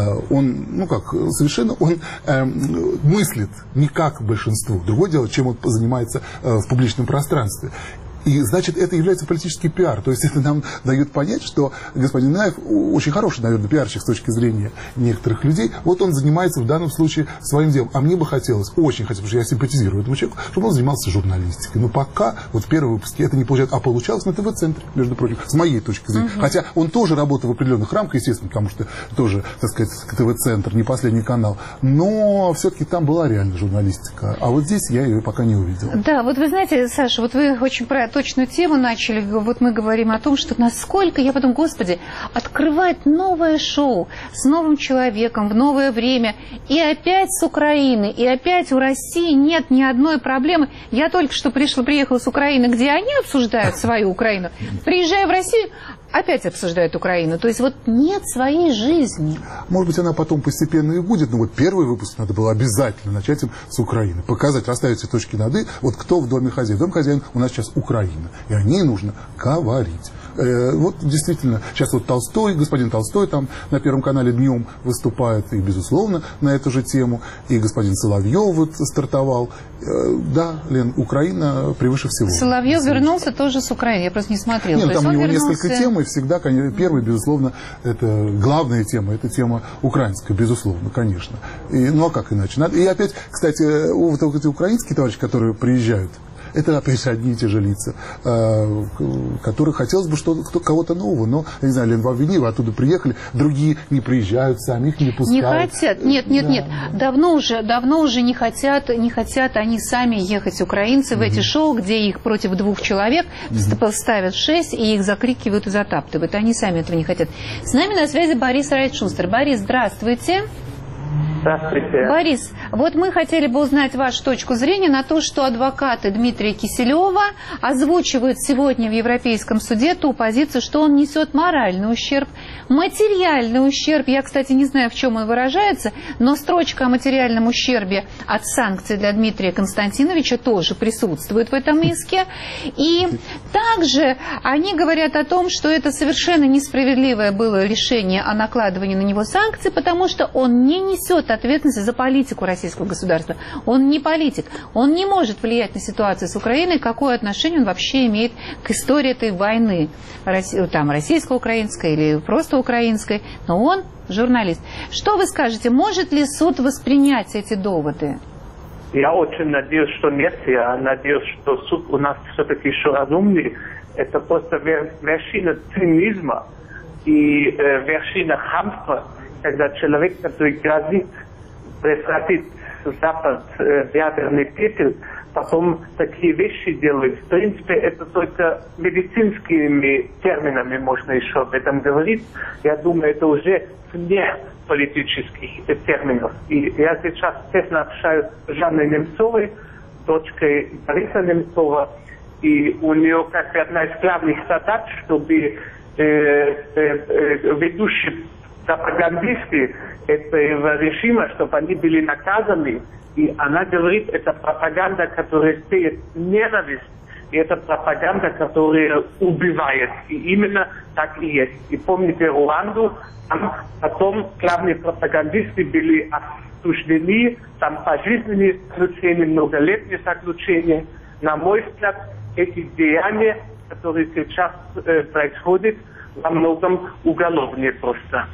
S3: он, ну как, совершенно, он э, мыслит не как большинство. Другое дело, чем он занимается э, в публичном пространстве. И, значит, это является политический пиар. То есть это нам дает понять, что господин Минаев очень хороший, наверное, пиарщик с точки зрения некоторых людей. Вот он занимается в данном случае своим делом. А мне бы хотелось, очень хотелось, потому что я симпатизирую этому человеку, чтобы он занимался журналистикой. Но пока, вот в первом выпуске это не получается. А получалось на ТВ-центре, между прочим, с моей точки зрения. Uh-huh. Хотя он тоже работал в определенных рамках, естественно, потому что тоже, так сказать, ТВ-центр, не последний канал. Но все-таки там была реальная журналистика. А вот здесь я ее пока не увидел.
S2: Да, вот вы знаете, Саша, вот вы очень про точную тему начали. Вот мы говорим о том, что насколько, я подумала, господи, открывать новое шоу с новым человеком в новое время, и опять с Украины, и опять у России нет ни одной проблемы. Я только что пришла, приехала с Украины, где они обсуждают свою Украину. Приезжая в Россию, опять обсуждают Украину. То есть вот нет своей жизни.
S3: Может быть, она потом постепенно и будет, но вот первый выпуск надо было обязательно начать им с Украины. Показать, расставить все точки над «и». Вот кто в доме хозяин? Дом хозяин у нас сейчас Украина. И о ней нужно говорить. Э, вот действительно, сейчас вот Толстой, господин Толстой там на Первом канале днем выступает, и, безусловно, на эту же тему. И господин Соловьев вот стартовал. Э, да, Лен, Украина превыше всего.
S2: Соловьев вернулся тоже с Украины, я просто не смотрела.
S3: Нет, там у него
S2: вернулся...
S3: несколько тем, и всегда, конечно, первый, безусловно, это главная тема, это тема украинская, безусловно, конечно. И, ну а как иначе? И опять, кстати, вот эти украинские товарищи, которые приезжают, это, опять же, одни и те же лица, э, которых хотелось бы что кого-то нового, но, я не знаю, Лен, вам виднее, вы оттуда приехали, другие не приезжают, сами их не пускают.
S2: Не хотят, нет, нет,
S3: да.
S2: нет, давно уже, давно уже не хотят, не хотят они сами ехать, украинцы, mm-hmm. в эти шоу, где их против двух человек mm-hmm. ставят шесть, и их закрикивают и затаптывают, они сами этого не хотят. С нами на связи Борис Райт-Шустер. Борис, здравствуйте.
S12: Здравствуйте.
S2: Борис, вот мы хотели бы узнать вашу точку зрения на то, что адвокаты Дмитрия Киселева озвучивают сегодня в Европейском суде ту позицию, что он несет моральный ущерб, материальный ущерб. Я, кстати, не знаю, в чем он выражается, но строчка о материальном ущербе от санкций для Дмитрия Константиновича тоже присутствует в этом иске. И также они говорят о том, что это совершенно несправедливое было решение о накладывании на него санкций, потому что он не несет ответственность за политику российского государства. Он не политик. Он не может влиять на ситуацию с Украиной, какое отношение он вообще имеет к истории этой войны, там, российско-украинской или просто украинской. Но он журналист. Что вы скажете, может ли суд воспринять эти доводы?
S12: Я очень надеюсь, что нет. Я надеюсь, что суд у нас все-таки еще разумный. Это просто вершина цинизма и э, вершина хамства, когда человек, который грозит превратить Запад э, в ядерный пепел, потом такие вещи делает. В принципе, это только медицинскими терминами можно еще об этом говорить. Я думаю, это уже вне политических терминов. И я сейчас тесно общаюсь с Жанной Немцовой, дочкой Бориса Немцова, и у нее как бы одна из главных задач, чтобы э, э, э, ведущие пропагандисты этого режима, чтобы они были наказаны. И она говорит, это пропаганда, которая сеет ненависть, и это пропаганда, которая убивает. И именно так и есть. И помните Руанду, там потом главные пропагандисты были осуждены, там пожизненные заключения, многолетние заключения. На мой взгляд, эти деяния, которые сейчас э, происходят, во многом уголовные просто.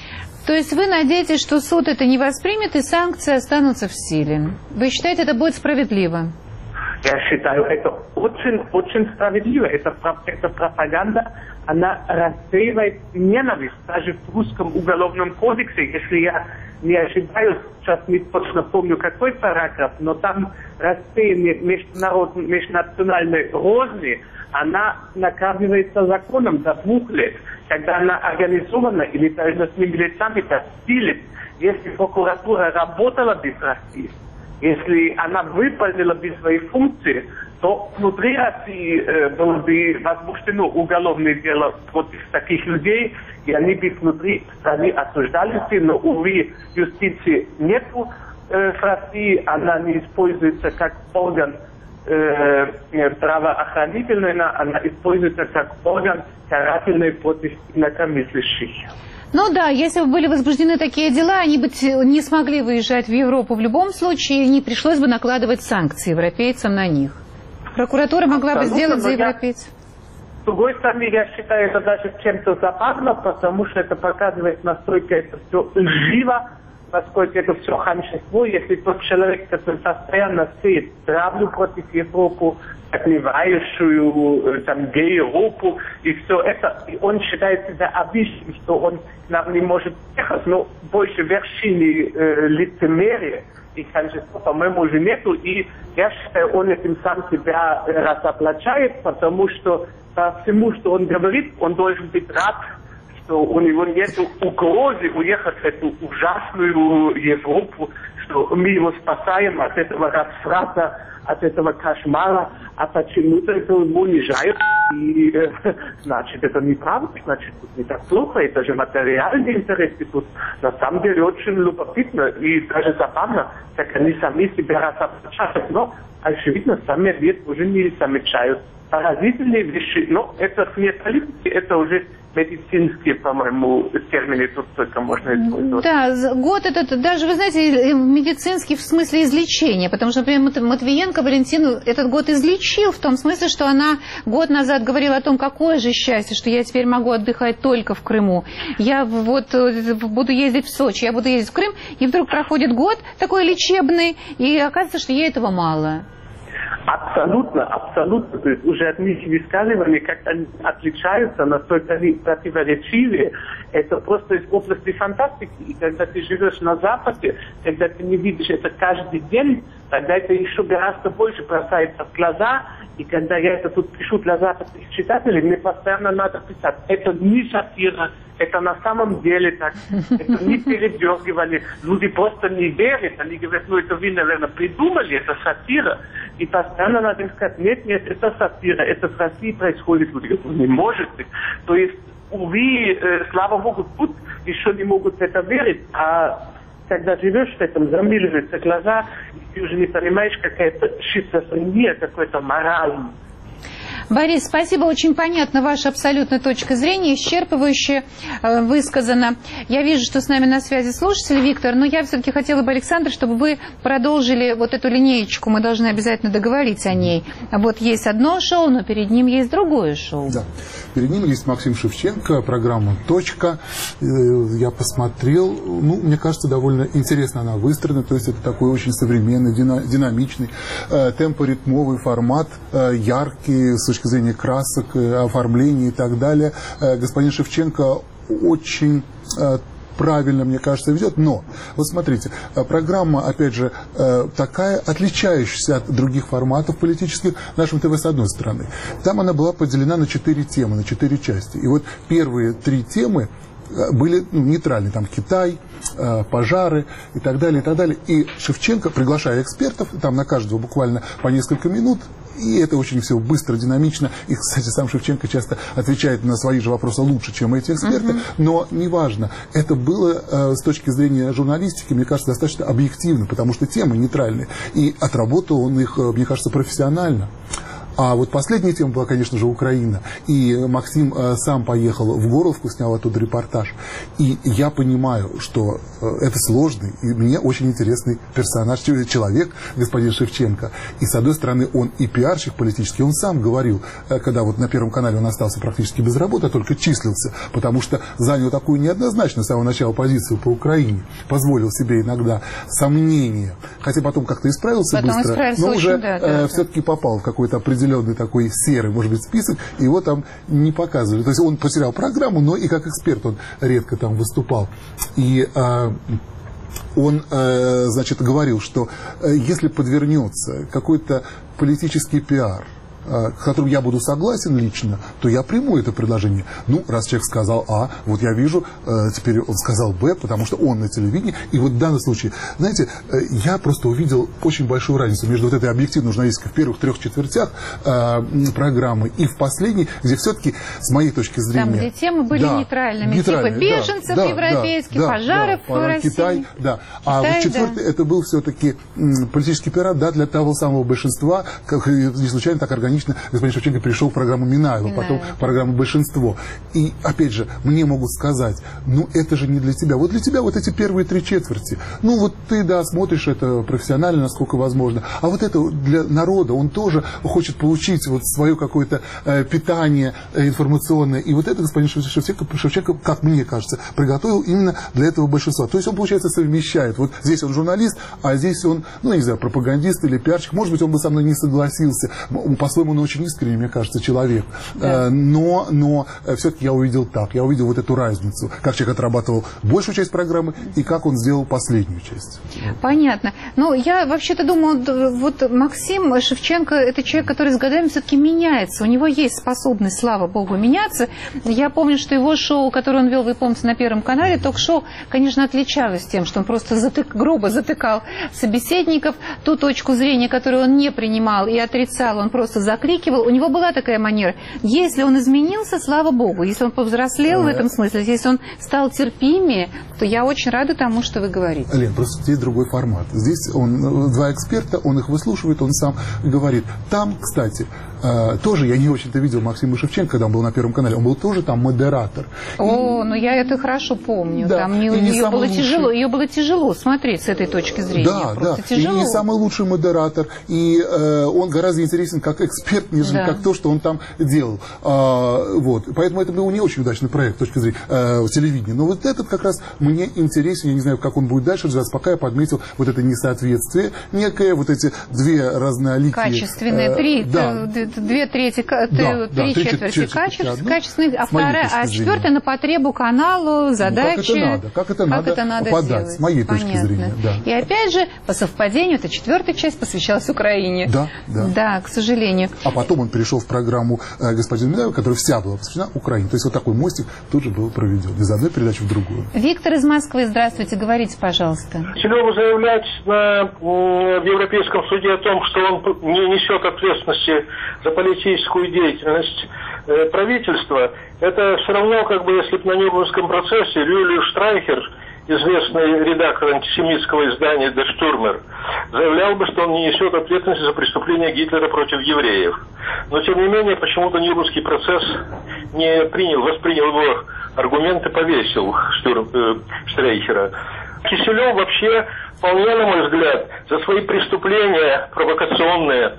S2: То есть вы надеетесь, что суд это не воспримет и санкции останутся в силе? Вы считаете, это будет справедливо?
S12: Я считаю, это очень-очень справедливо. Это, это пропаганда, она рассеивает ненависть. Даже в русском уголовном кодексе, если я не ошибаюсь, сейчас не точно помню, какой параграф, но там рассеяние международной, межнациональной розни, она наказывается законом до двух лет. Когда она организована или даже с милицами, это стилит. Если прокуратура работала бы в России, Если она выполнила бы свои функции, то внутри России э, было бы возбуждено уголовное дело против таких людей, и они бы внутри страны осуждались, но, увы, юстиции нету э, в России, она не используется как орган э, правоохранительный, она используется как орган карательный против инакомыслящих.
S2: Ну да, если бы были возбуждены такие дела, они бы не смогли выезжать в Европу в любом случае, не пришлось бы накладывать санкции европейцам на них. Прокуратура могла бы сделать за европейцев.
S12: С другой стороны, я считаю это даже чем-то забавно, потому что это показывает, насколько это все лживо, насколько это все хамство. Если тот человек, который постоянно сеет травлю против Европы, отмевающую там Европу и все это, и он считает себя обидчивым, что он к нам не может ехать, но больше вершины э, лицемерия и ханжества, по-моему, уже нету, и я считаю, он этим сам себя разоблачает, потому что по всему, что он говорит, он должен быть рад, что у него нет угрозы уехать в эту ужасную Европу, что мы его спасаем от этого разврата, от этого кошмара, а почему-то это ему унижают, и э, значит, это неправда, значит, тут не так плохо, это же материальные интересы, тут на самом деле очень любопытно и даже забавно, как они сами себя разоблачают, но, очевидно, сами они уже не замечают поразительные вещи, но это не политики, это уже медицинские, по-моему, термины тут только можно использовать.
S2: Да, год этот, даже, вы знаете, медицинский в смысле излечения, потому что, например, Матвиенко Валентину этот год излечил в том смысле, что она год назад говорила о том, какое же счастье, что я теперь могу отдыхать только в Крыму. Я вот буду ездить в Сочи, я буду ездить в Крым, и вдруг проходит год такой лечебный, и оказывается, что ей этого мало.
S12: Абсолютно, абсолютно. То есть уже от них высказывания, как они отличаются, настолько они противоречивые. Это просто из области фантастики. И когда ты живешь на Западе, когда ты не видишь это каждый день, тогда это еще гораздо больше бросается в глаза. И когда я это тут пишу для западных читателей, мне постоянно надо писать, это не сатира, это на самом деле так, это не передергивание. Люди просто не верят, они говорят, ну это вы, наверное, придумали, это сатира. И постоянно надо им сказать, нет, нет, это сатира, это в России происходит. Люди говорят, не может быть. То есть, увы, э, слава Богу, тут еще не могут в это верить, а когда живешь в этом, замыливаются глаза, и ты уже не понимаешь, какая-то шизофрения, какой-то мораль.
S2: Борис, спасибо, очень понятна ваша абсолютная точка зрения, исчерпывающе э, высказана. Я вижу, что с нами на связи слушатель Виктор, но я все-таки хотела бы, Александр, чтобы вы продолжили вот эту линеечку, мы должны обязательно договорить о ней. Вот есть одно шоу, но перед ним есть другое шоу.
S3: Да, перед ним есть Максим Шевченко, программа «Точка». Я посмотрел, ну, мне кажется, довольно интересно она выстроена, то есть это такой очень современный, динамичный, темпоритмовый формат, яркий, с точки зрения красок, оформления и так далее. Господин Шевченко очень правильно, мне кажется, ведет. Но, вот смотрите, программа, опять же, такая, отличающаяся от других форматов политических нашим ТВ с одной стороны. Там она была поделена на четыре темы, на четыре части. И вот первые три темы были ну, нейтральны, там Китай, э, пожары и так далее, и так далее. И Шевченко, приглашая экспертов, там на каждого буквально по несколько минут, и это очень все быстро, динамично. И, кстати, сам Шевченко часто отвечает на свои же вопросы лучше, чем эти эксперты. Uh-huh. Но неважно, это было э, с точки зрения журналистики, мне кажется, достаточно объективно, потому что темы нейтральные. И отработал он их, мне кажется, профессионально. А вот последняя тема была, конечно же, Украина. И Максим э, сам поехал в Горловку, снял оттуда репортаж. И я понимаю, что э, это сложный и мне очень интересный персонаж, человек, господин Шевченко. И, с одной стороны, он и пиарщик политический, он сам говорил, э, когда вот на Первом канале он остался практически без работы, а только числился, потому что занял такую неоднозначную с самого начала позицию по Украине, позволил себе иногда сомнения, хотя потом как-то исправился
S2: потом
S3: быстро,
S2: исправился
S3: но
S2: очень,
S3: уже
S2: да, да,
S3: э,
S2: да.
S3: все-таки попал в какой-то определенный такой серый, может быть, список, и его там не показывали. То есть он потерял программу, но и как эксперт он редко там выступал. И э, он, э, значит, говорил, что э, если подвернется какой-то политический пиар, с которым я буду согласен лично, то я приму это предложение. Ну, раз человек сказал А, вот я вижу, теперь он сказал Б, потому что он на телевидении. И вот в данном случае, знаете, я просто увидел очень большую разницу между вот этой объективной журналистикой в первых трех четвертях программы и в последней, где все-таки, с моей точки зрения...
S2: Там, где темы были
S3: да,
S2: нейтральными,
S3: нейтральные,
S2: типа беженцев
S3: да,
S2: европейских,
S3: да,
S2: пожаров
S3: да,
S2: в России.
S3: Китай, да.
S2: Китай,
S3: а вот четвертый,
S2: да.
S3: это был все-таки политический пират, да, для того самого большинства, как не случайно так органично господин Шевченко пришел в программу Минаева, Минаева. Потом в программу «Большинство». И, опять же, мне могут сказать, ну, это же не для тебя. Вот для тебя вот эти первые три четверти. Ну, вот ты, да, смотришь это профессионально, насколько возможно. А вот это для народа, он тоже хочет получить вот свое какое-то э, питание э, информационное. И вот это господин Шевченко, Шевченко, как мне кажется, приготовил именно для этого большинства. То есть он, получается, совмещает. Вот здесь он журналист, а здесь он, ну, не знаю, пропагандист или пиарщик. Может быть, он бы со мной не согласился. По-своему, он очень искренний, мне кажется, человек. Да. Но, но все-таки я увидел так. Я увидел вот эту разницу. Как человек отрабатывал большую часть программы и как он сделал последнюю часть.
S2: Понятно. Но я вообще-то думаю, вот Максим Шевченко – это человек, который с годами все-таки меняется. У него есть способность, слава богу, меняться. Я помню, что его шоу, которое он вел, вы помните, на Первом канале, ток-шоу, конечно, отличалось тем, что он просто затык, грубо затыкал собеседников. Ту точку зрения, которую он не принимал и отрицал, он просто закрикивал. У него была такая манера. Если он изменился, слава богу. Если он повзрослел в этом смысле, если он стал терпимее, то я очень рада тому, что вы говорите.
S3: Лен, просто здесь другой формат. Здесь он, два эксперта, он их выслушивает, он сам говорит. Там, кстати, тоже я не очень-то видел Максима Шевченко, когда он был на Первом канале. Он был тоже там модератор.
S2: О, и... ну я это хорошо помню.
S3: Да.
S2: Там не,
S3: не
S2: ее, было
S3: лучший...
S2: тяжело, ее было тяжело смотреть с этой точки зрения.
S3: Да,
S2: Просто
S3: да.
S2: Тяжело.
S3: И не самый лучший модератор. И э, он гораздо интересен как эксперт, нежели да. как то, что он там делал. А, вот. Поэтому это был не очень удачный проект с точки зрения э, телевидения. Но вот этот как раз мне интересен. Я не знаю, как он будет дальше развиваться. Пока я подметил вот это несоответствие некое, вот эти две разноликие...
S2: Качественные.
S3: Э,
S2: три,
S3: да.
S2: Две трети,
S3: Да,
S2: три
S3: да,
S2: четверти качеств, качественных, а вторая, а четвертая на потребу каналу, задачи.
S3: Ну, как это надо, как это надо,
S2: как это надо
S3: подать,
S2: сделать.
S3: с моей точки
S2: Понятно.
S3: зрения. Да.
S2: И опять же, по совпадению, эта четвертая часть посвящалась Украине.
S3: Да, да.
S2: Да, к сожалению.
S3: А потом он перешел в программу э, господина Минаева, которая вся была посвящена Украине. То есть вот такой мостик тут же был проведен из одной передачи в другую.
S2: Виктор из Москвы, здравствуйте, говорите, пожалуйста.
S13: Киселеву заявлять на, в Европейском суде о том, что он не несет ответственности за политическую деятельность э, правительства, это все равно, как бы, если бы на Нюрнбергском процессе Юлию Штрайхер, известный редактор антисемитского издания «Der Stürmer», заявлял бы, что он не несет ответственности за преступления Гитлера против евреев. Но, тем не менее, почему-то Нюрнбергский процесс не принял, воспринял его аргументы, повесил Штюр, э, Штрайхера. Киселев вообще, вполне, на мой взгляд, за свои преступления провокационные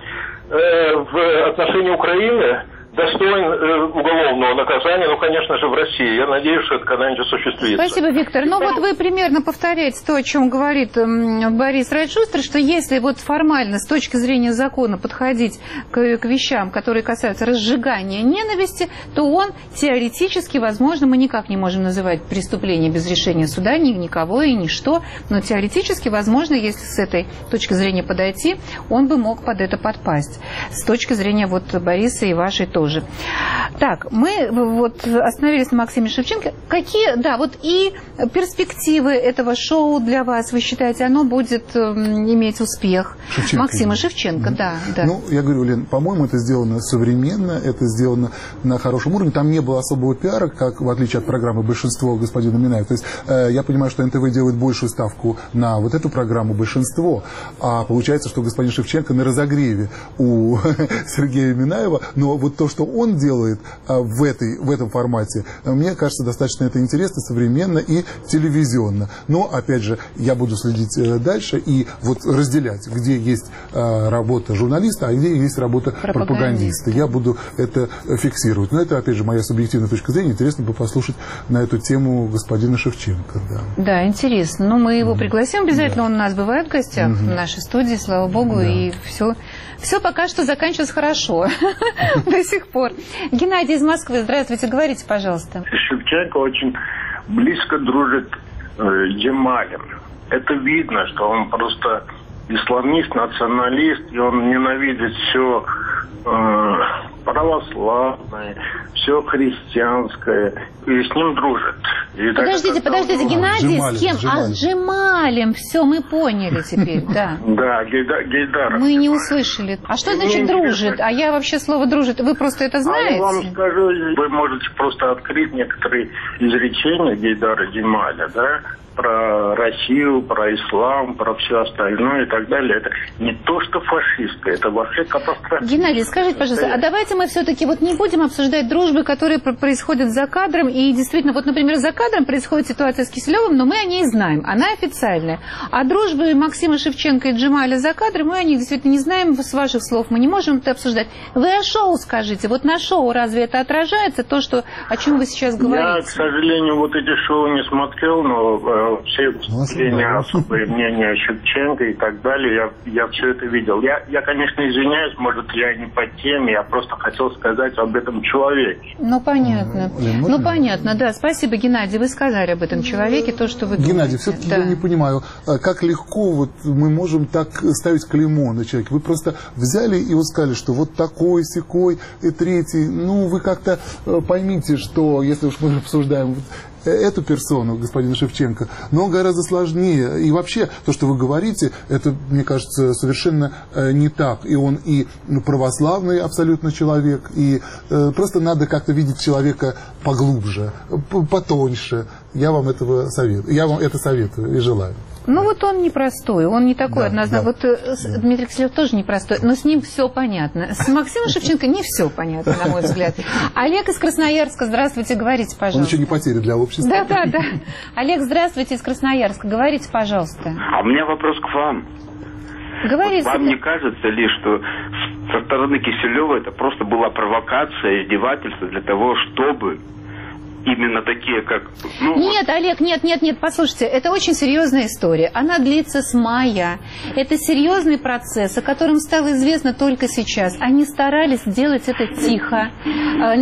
S13: э, в отношении Украины достоин э, уголовного наказания, ну, конечно же, в России. Я надеюсь, что это когда-нибудь осуществится.
S2: Спасибо, Виктор. Ну, вот вы примерно повторяете то, о чем говорит э, Борис Райшустер, что если вот формально, с точки зрения закона, подходить к, к вещам, которые касаются разжигания ненависти, то он теоретически, возможно, мы никак не можем называть преступление без решения суда, ни, никого и ничто, но теоретически, возможно, если с этой точки зрения подойти, он бы мог под это подпасть. С точки зрения вот Бориса и вашей тоже. Тоже. Так, мы вот остановились на Максиме Шевченко. Какие, да, вот и перспективы этого шоу для вас, вы считаете, оно будет э, иметь успех?
S3: Шевченко,
S2: Максима
S3: именно.
S2: Шевченко, mm-hmm. да, да.
S3: Ну, я говорю, Лен, по-моему, это сделано современно, это сделано на хорошем уровне. Там не было особого пиара, как в отличие от программы «Большинство» господина Минаева. То есть э, я понимаю, что эн тэ вэ делает большую ставку на вот эту программу «Большинство», а получается, что господин Шевченко на разогреве у Сергея Минаева, но вот то, что он делает а, в, этой, в этом формате, мне кажется, достаточно это интересно, современно и телевизионно. Но, опять же, я буду следить э, дальше и вот разделять, где есть э, работа журналиста, а где есть работа пропагандиста. пропагандиста. Я буду это фиксировать. Но это, опять же, моя субъективная точка зрения. Интересно бы послушать на эту тему господина Шевченко. Да,
S2: да, интересно. Ну, мы его пригласим обязательно. Да. Он у нас бывает в гостях угу. в нашей студии, слава богу, да. и все... Все пока что заканчивается хорошо. До сих пор. Геннадий из Москвы. Здравствуйте. Говорите, пожалуйста.
S14: Шевченко очень близко дружит с Джемалем. Это видно, что он просто исламист, националист, и он ненавидит все э, православное, все христианское, и с ним дружит. И
S2: подождите,
S14: так,
S2: подождите, Геннадий,
S3: Джемалем,
S2: с кем?
S3: Джемалем.
S2: А, с Джемалем. Все, мы поняли теперь, да.
S14: Да, Гейда- Гейдаров.
S2: Мы не услышали. А что
S14: Мне
S2: значит дружит?
S14: интересно.
S2: А я вообще слово дружит. Вы просто это
S14: А я вам
S2: знаете?
S14: скажу, вы можете просто открыть некоторые изречения Гейдара Джемаля, да, про Россию, про ислам, про все остальное и так далее. Это не то, что фашистское, это вообще катастрофа.
S2: Геннадий, скажите, пожалуйста, а давайте мы все-таки вот не будем обсуждать дружбы, которые пр- происходят за кадром, и действительно, вот, например, за кадром происходит ситуация с Киселевым, но мы о ней знаем, она официальная. А дружбы Максима Шевченко и Джемаля за кадром, мы о них действительно не знаем, с ваших слов мы не можем это обсуждать. Вы о шоу скажите, вот на шоу разве это отражается, то, что, о чем вы сейчас говорите?
S14: Я, к сожалению, вот эти шоу не смотрел, но э, все впечатления, особые мнения Шевченко и так далее, я, я все это видел. Я, я, конечно, извиняюсь, может, я не по теме, я просто хотел сказать об этом человеке.
S2: Ну, понятно.
S3: Лен,
S2: Ну,
S3: можно?
S2: понятно, да. Спасибо, Геннадий, вы сказали об этом человеке, то, что вы думаете.
S3: Геннадий, все-таки
S2: Да.
S3: я не понимаю, а как легко вот мы можем так ставить клеймо на человека. Вы просто взяли и вот сказали, что вот такой, сякой и третий. Ну, вы как-то э, поймите, что если уж мы обсуждаем вот эту персону, господина Шевченко, но он гораздо сложнее. И вообще, то, что вы говорите, это, мне кажется, совершенно э, не так. И он и ну, православный абсолютно человек, и э, просто надо как-то видеть человека поглубже, п- потоньше. Я вам этого советую. Я вам это советую и желаю.
S2: Ну, вот он непростой, он не такой
S3: Да,
S2: однозначно.
S3: да.
S2: Вот э, с- Дмитрий Киселев тоже непростой, но с ним все понятно. С Максимом Шевченко не все понятно, на мой взгляд. Олег из Красноярска, здравствуйте, говорите,
S3: Он
S2: пожалуйста.
S3: еще не потеря для общества.
S2: Да, да, да. Олег, здравствуйте, из Красноярска, говорите, пожалуйста.
S15: А у меня вопрос к вам.
S2: Говорите.
S15: Вам не кажется ли, что со стороны Киселева это просто была провокация, издевательство для того, чтобы именно такие, как... Ну,
S2: Нет, Олег, нет, нет, нет, послушайте, это очень серьезная история. Она длится с мая. Это серьезный процесс, о котором стало известно только сейчас. Они старались сделать это тихо, э,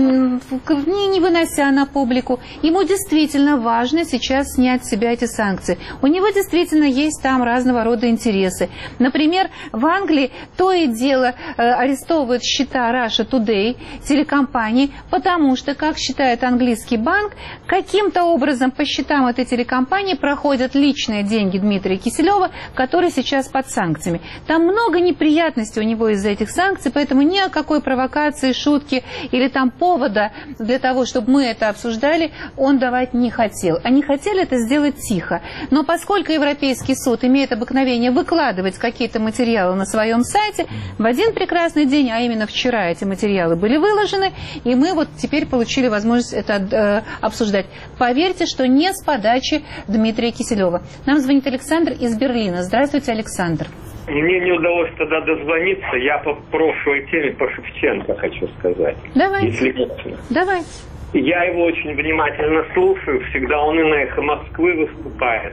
S2: не, не вынося на публику. Ему действительно важно сейчас снять с себя эти санкции. У него действительно есть там разного рода интересы. Например, в Англии то и дело э, арестовывают счета Russia Today, телекомпании, потому что, как считает английский банк, Банк, каким-то образом по счетам этой телекомпании проходят личные деньги Дмитрия Киселева, который сейчас под санкциями. Там много неприятностей у него из-за этих санкций, поэтому ни о какой провокации, шутки или там повода для того, чтобы мы это обсуждали, он давать не хотел. Они хотели это сделать тихо. Но поскольку Европейский суд имеет обыкновение выкладывать какие-то материалы на своем сайте, в один прекрасный день, а именно вчера эти материалы были выложены, и мы вот теперь получили возможность это обсуждать. Поверьте, что не с подачи Дмитрия Киселева. Нам звонит Александр из Берлина. Здравствуйте, Александр.
S16: Мне не удалось тогда дозвониться. Я по прошлой теме по Шевченко хочу сказать.
S2: Давай.
S16: Если можно.
S2: Давай.
S16: Я его очень внимательно слушаю. Всегда он и на «Эхо Москвы» выступает.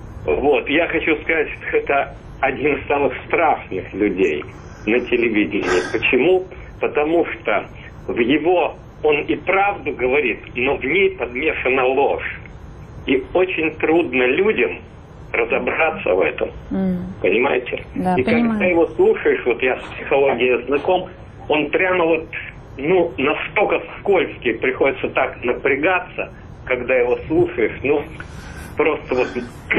S16: Вот. Я хочу сказать, что это один из самых страшных людей на телевидении. Почему? Потому что в его... Он и правду говорит, но в ней подмешана ложь. И очень трудно людям разобраться в этом. Mm. Понимаете?
S2: Да,
S16: и
S2: понимаю.
S16: когда его слушаешь, вот я с психологией знаком, он прямо вот, ну, настолько скользкий, приходится так напрягаться, когда его слушаешь, ну, просто вот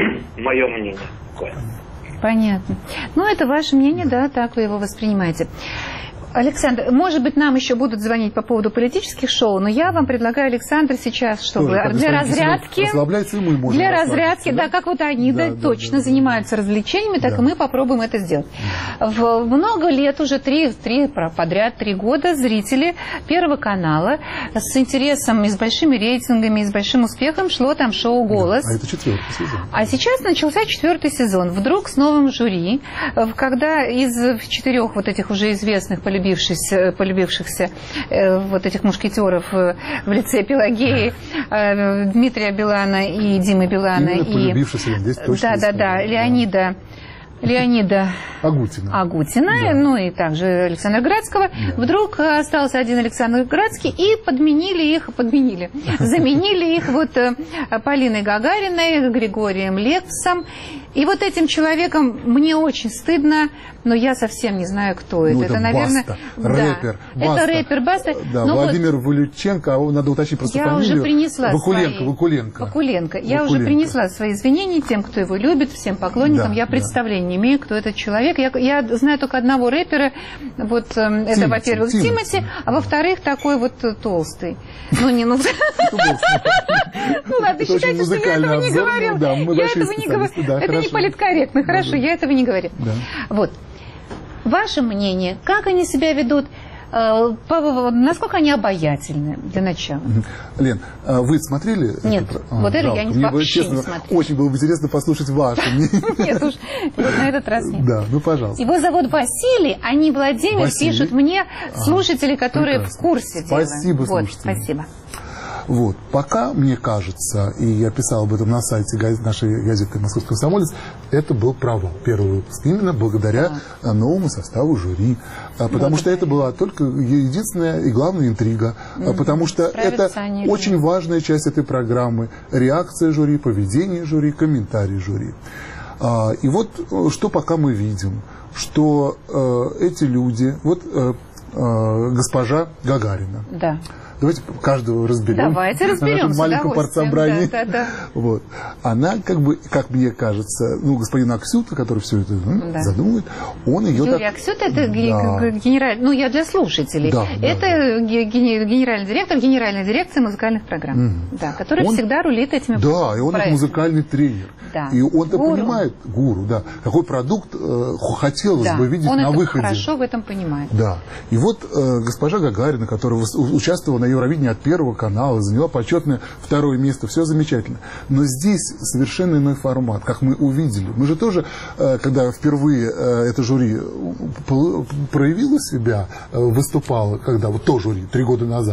S16: мое мнение такое.
S2: Понятно. Ну, это ваше мнение, да, так вы его воспринимаете. Александр, может быть, нам еще будут звонить по поводу политических шоу, но я вам предлагаю, Александр, сейчас, чтобы
S3: Тоже,
S2: для разрядки,
S3: расслабляется, и мы можем
S2: для разрядки, да,
S3: да,
S2: как вот они да,
S3: да,
S2: точно
S3: да,
S2: занимаются развлечениями, так
S3: да.
S2: и мы попробуем это сделать. В много лет, уже три, три подряд, три года, зрители Первого канала с интересом и с большими рейтингами, и с большим успехом шло там шоу «Голос».
S3: Да, а это четвертый сезон.
S2: А сейчас начался четвертый сезон. Вдруг с новым жюри, когда из четырех вот этих уже известных полюбившихся Полюбившихся, полюбившихся э, вот этих мушкетеров э, в лице Пелагеи, э, Дмитрия Билана и Димы Билана.
S3: Именно
S2: и
S3: полюбившихся, здесь точно
S2: да, да, да, Леонида Леонида
S3: Агутина,
S2: Агутина да. ну и также Александра Градского. Да. Вдруг остался один Александр Градский, и подменили их, подменили, заменили их вот Полиной Гагариной, Григорием Лепсом. И вот этим человеком мне очень стыдно, но я совсем не знаю, кто это.
S3: Ну, это,
S2: это, наверное,
S3: Баста,
S2: да,
S3: рэпер. Баста.
S2: Это рэпер Баста.
S3: Да,
S2: но
S3: Владимир
S2: вот
S3: Валюченко, а надо уточнить просто
S2: я
S3: фамилию.
S2: Уже принесла
S3: Вакуленко,
S2: свои...
S3: Вакуленко.
S2: Вакуленко. Я
S3: Вакуленко.
S2: уже принесла свои извинения тем, кто его любит, всем поклонникам.
S3: Да,
S2: я представления да. не имею, кто этот человек. Я, я знаю только одного рэпера. Вот Тимати, это, во-первых, Тимати, Тимати, а во-вторых, такой вот толстый. Ну, не ну. Ну ладно, считайте, что я этого не говорила. Я этого не говорила. Это не политкорректно. Хорошо, я этого не говорю. Вот. Ваше мнение, как они себя ведут, насколько они обаятельны для начала?
S3: Лен, вы смотрели?
S2: Нет,
S3: это?
S2: вот
S3: а,
S2: это я
S3: Мне
S2: вообще
S3: бы, честно,
S2: не смотрела.
S3: Очень было бы интересно послушать ваше мнение.
S2: Нет уж, вот на этот раз нет.
S3: Да, ну пожалуйста.
S2: Его зовут Василий, а не Владимир, пишут мне слушатели, которые в курсе дела.
S3: Спасибо, слушатели.
S2: Спасибо.
S3: Вот. Пока, мне кажется, и я писал об этом на сайте нашей газеты «Московский комсомолец», это был провал, первый выпуск. Именно благодаря да. новому составу жюри. Потому благодаря. Что это была только единственная и главная интрига. Mm-hmm. Потому что Справиться это очень важная часть этой программы. Реакция жюри, поведение жюри, комментарии жюри. И вот что пока мы видим. Что эти люди... Вот госпожа Гагарина.
S2: Да.
S3: Давайте каждого разберем.
S2: Давайте разберем.
S3: В маленьком партсобрании.
S2: Да, да, да.
S3: Вот. Она, как бы, как мне кажется, ну, господин Аксюта, который все это ну, да. задумывает, он ее
S2: Юрий
S3: так...
S2: Аксюта, это
S3: да.
S2: генеральный, ну, я для слушателей. Да, это да, генеральный директор Генеральной дирекции музыкальных программ, mm. да, который он, всегда рулит этими
S3: Да, проектами. И он их музыкальный тренер.
S2: Да.
S3: И он-то
S2: гуру.
S3: понимает, гуру, да, какой продукт э, хотелось
S2: да.
S3: бы видеть
S2: он
S3: на
S2: это
S3: выходе.
S2: хорошо в этом понимает.
S3: Да. И вот э, госпожа Гагарина, которая участвовала на Евровидении от первого канала, заняла почетное второе место, все замечательно. Но здесь совершенно иной формат, как мы увидели. Мы же тоже, э, когда впервые э, это жюри проявило себя, э, выступало, когда вот то жюри, три года назад,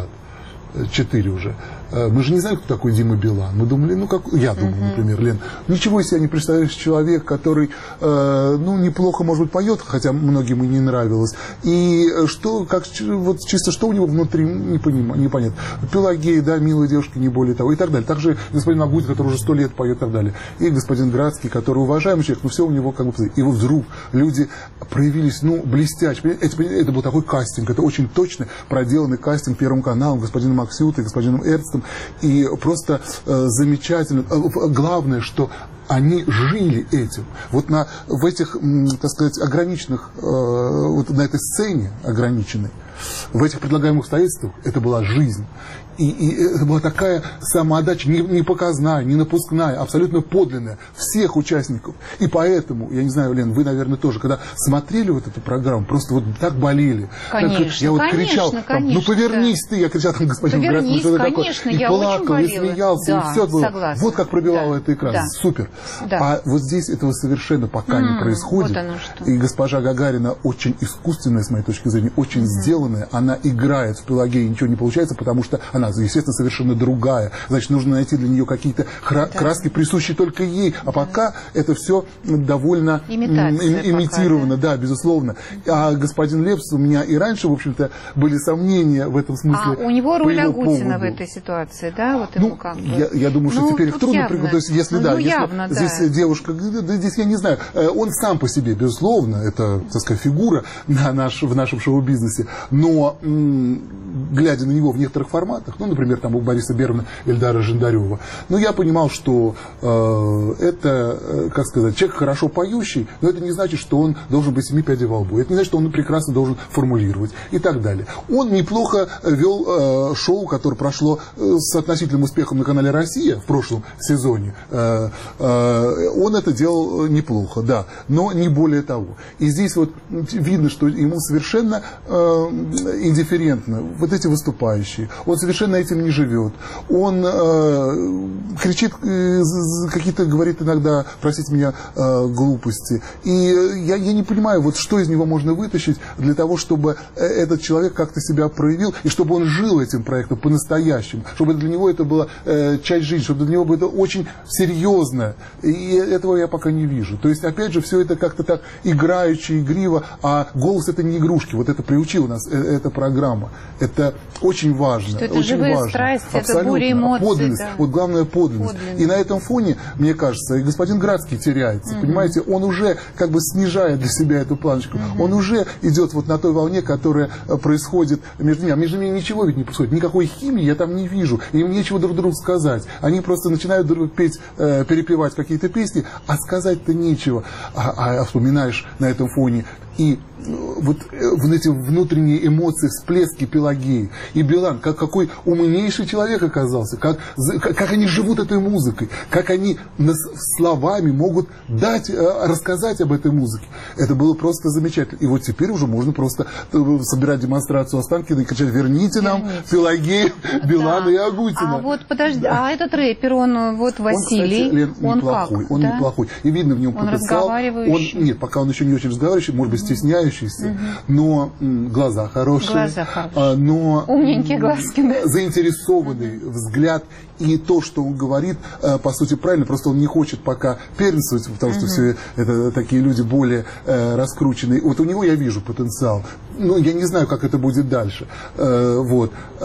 S3: четыре уже. Мы же не знаем, кто такой Дима Билан. Мы думали, ну, как я думал, uh-huh. например, Лен, ничего из себя не представляешь человек, который, э, ну, неплохо, может быть, поет, хотя многим и не нравилось. И что, как, вот чисто что у него внутри, не понимаю, непонятно. Пелагея, да, милая девушка, не более того, и так далее. Также господин Агутин, который уже сто лет поет, и так далее. И господин Градский, который уважаемый человек, но все у него как бы... И вот вдруг люди проявились, ну, блестяще. Это, это был такой кастинг, это очень точно проделанный кастинг Первым каналом, господином Аксютой, господином Эрцтом. И просто э, замечательно. Главное, что они жили этим. Вот на, в этих, м, так сказать, ограниченных, э, вот на этой сцене ограниченной, в этих предлагаемых обстоятельствах, это была жизнь. И, и это была такая самоотдача, не, не показная, не напускная, абсолютно подлинная всех участников. И поэтому, я не знаю, Лен, вы, наверное, тоже, когда смотрели вот эту программу, просто вот так болели.
S2: Конечно,
S3: так, я вот
S2: конечно,
S3: кричал, там,
S2: конечно,
S3: ну повернись
S2: да.
S3: ты, я кричал там господин Градский, что-то такое. И плакал, и смеялся,
S2: да,
S3: и все было.
S2: Согласна.
S3: Вот как пробивало
S2: да,
S3: это экран.
S2: Да.
S3: Супер. Да. А вот здесь этого совершенно пока mm, не происходит. Вот и госпожа Гагарина очень искусственная, с моей точки зрения, очень mm. сделанная. Она играет в Пелагее, ничего не получается, потому что она, естественно, совершенно другая. Значит, нужно найти для нее какие-то хра- да. краски, присущие только ей. А да. пока это все довольно
S2: Имитация
S3: им, имитировано,
S2: пока, да.
S3: да, безусловно. А господин Лепс, у меня и раньше, в общем-то, были сомнения в этом смысле.
S2: А у него роль Агутина
S3: поводу.
S2: В этой ситуации, да? Вот ему
S3: ну,
S2: как бы...
S3: я, я думаю, что
S2: ну,
S3: теперь их трудно приготовить. То есть, если,
S2: ну,
S3: да,
S2: ну,
S3: если
S2: явно,
S3: здесь
S2: да.
S3: девушка, да, здесь я не знаю, он сам по себе, безусловно, это, так сказать, фигура на наш, в нашем шоу-бизнесе, но м- глядя на него в некоторых форматах, ну, например, там у Бориса Бермана, Эльдара Жандарева, ну, я понимал, что э, это, э, как сказать, человек хорошо поющий, но это не значит, что он должен быть семи пядей во лбу, это не значит, что он прекрасно должен формулировать и так далее. Он неплохо вел э, шоу, которое прошло э, с относительным успехом на канале «Россия» в прошлом сезоне. Э, э, он это делал неплохо, да, но не более того. И здесь вот видно, что ему совершенно э, индифферентно вот эти выступающие. Он совершенно совершенно этим не живет. Он э, кричит, э, какие-то говорит иногда, простите меня, э, глупости. И я, я не понимаю, вот что из него можно вытащить для того, чтобы этот человек как-то себя проявил, и чтобы он жил этим проектом по-настоящему, чтобы для него это была э, часть жизни, чтобы для него было это очень серьезно. И этого я пока не вижу. То есть, опять же, все это как-то так играючи, игриво, а голос — это не игрушки. Вот это приучила нас э, эта программа. Это очень важно.
S2: Что это
S3: очень
S2: живые
S3: важно.
S2: страсти,
S3: абсолютно.
S2: Это буря эмоций.
S3: Подлинность.
S2: Да.
S3: Вот главное — подлинность. подлинность. И на этом фоне, мне кажется, и господин Градский теряется. Mm-hmm. Понимаете, он уже как бы снижает для себя эту планочку. Mm-hmm. Он уже идет вот на той волне, которая происходит между ними. А между ними ничего ведь не происходит. Никакой химии я там не вижу. Им нечего друг другу сказать. Они просто начинают друг петь, э, перепевать какие-то песни, а сказать-то нечего. А, а вспоминаешь на этом фоне и вот, вот эти внутренние эмоции, всплески Пелагеи. И Билан, как, какой умнейший человек оказался, как, как они живут этой музыкой, как они словами могут дать, рассказать об этой музыке. Это было просто замечательно. И вот теперь уже можно просто собирать демонстрацию Останкина и кричать: верните нам Пелагею, Билана да. и Агутина.
S2: А вот подожди, а этот рэпер, он вот Василий,
S3: он, кстати,
S2: он
S3: неплохой,
S2: как?
S3: Он
S2: да?
S3: неплохой. И видно в нем
S2: он
S3: потенциал.
S2: Разговаривающий.
S3: Он, нет, пока он еще не очень разговаривающий, может быть, стесняющийся, угу. но м, глаза хорошие,
S2: глаза хорошие.
S3: А, но
S2: умненькие глазки, да.
S3: заинтересованный угу. взгляд. И то, что он говорит, по сути, правильно, просто он не хочет пока первенствовать, потому что угу. все это такие люди более э, раскрученные. Вот у него я вижу потенциал. Ну, я не знаю, как это будет дальше. Э, вот. Э,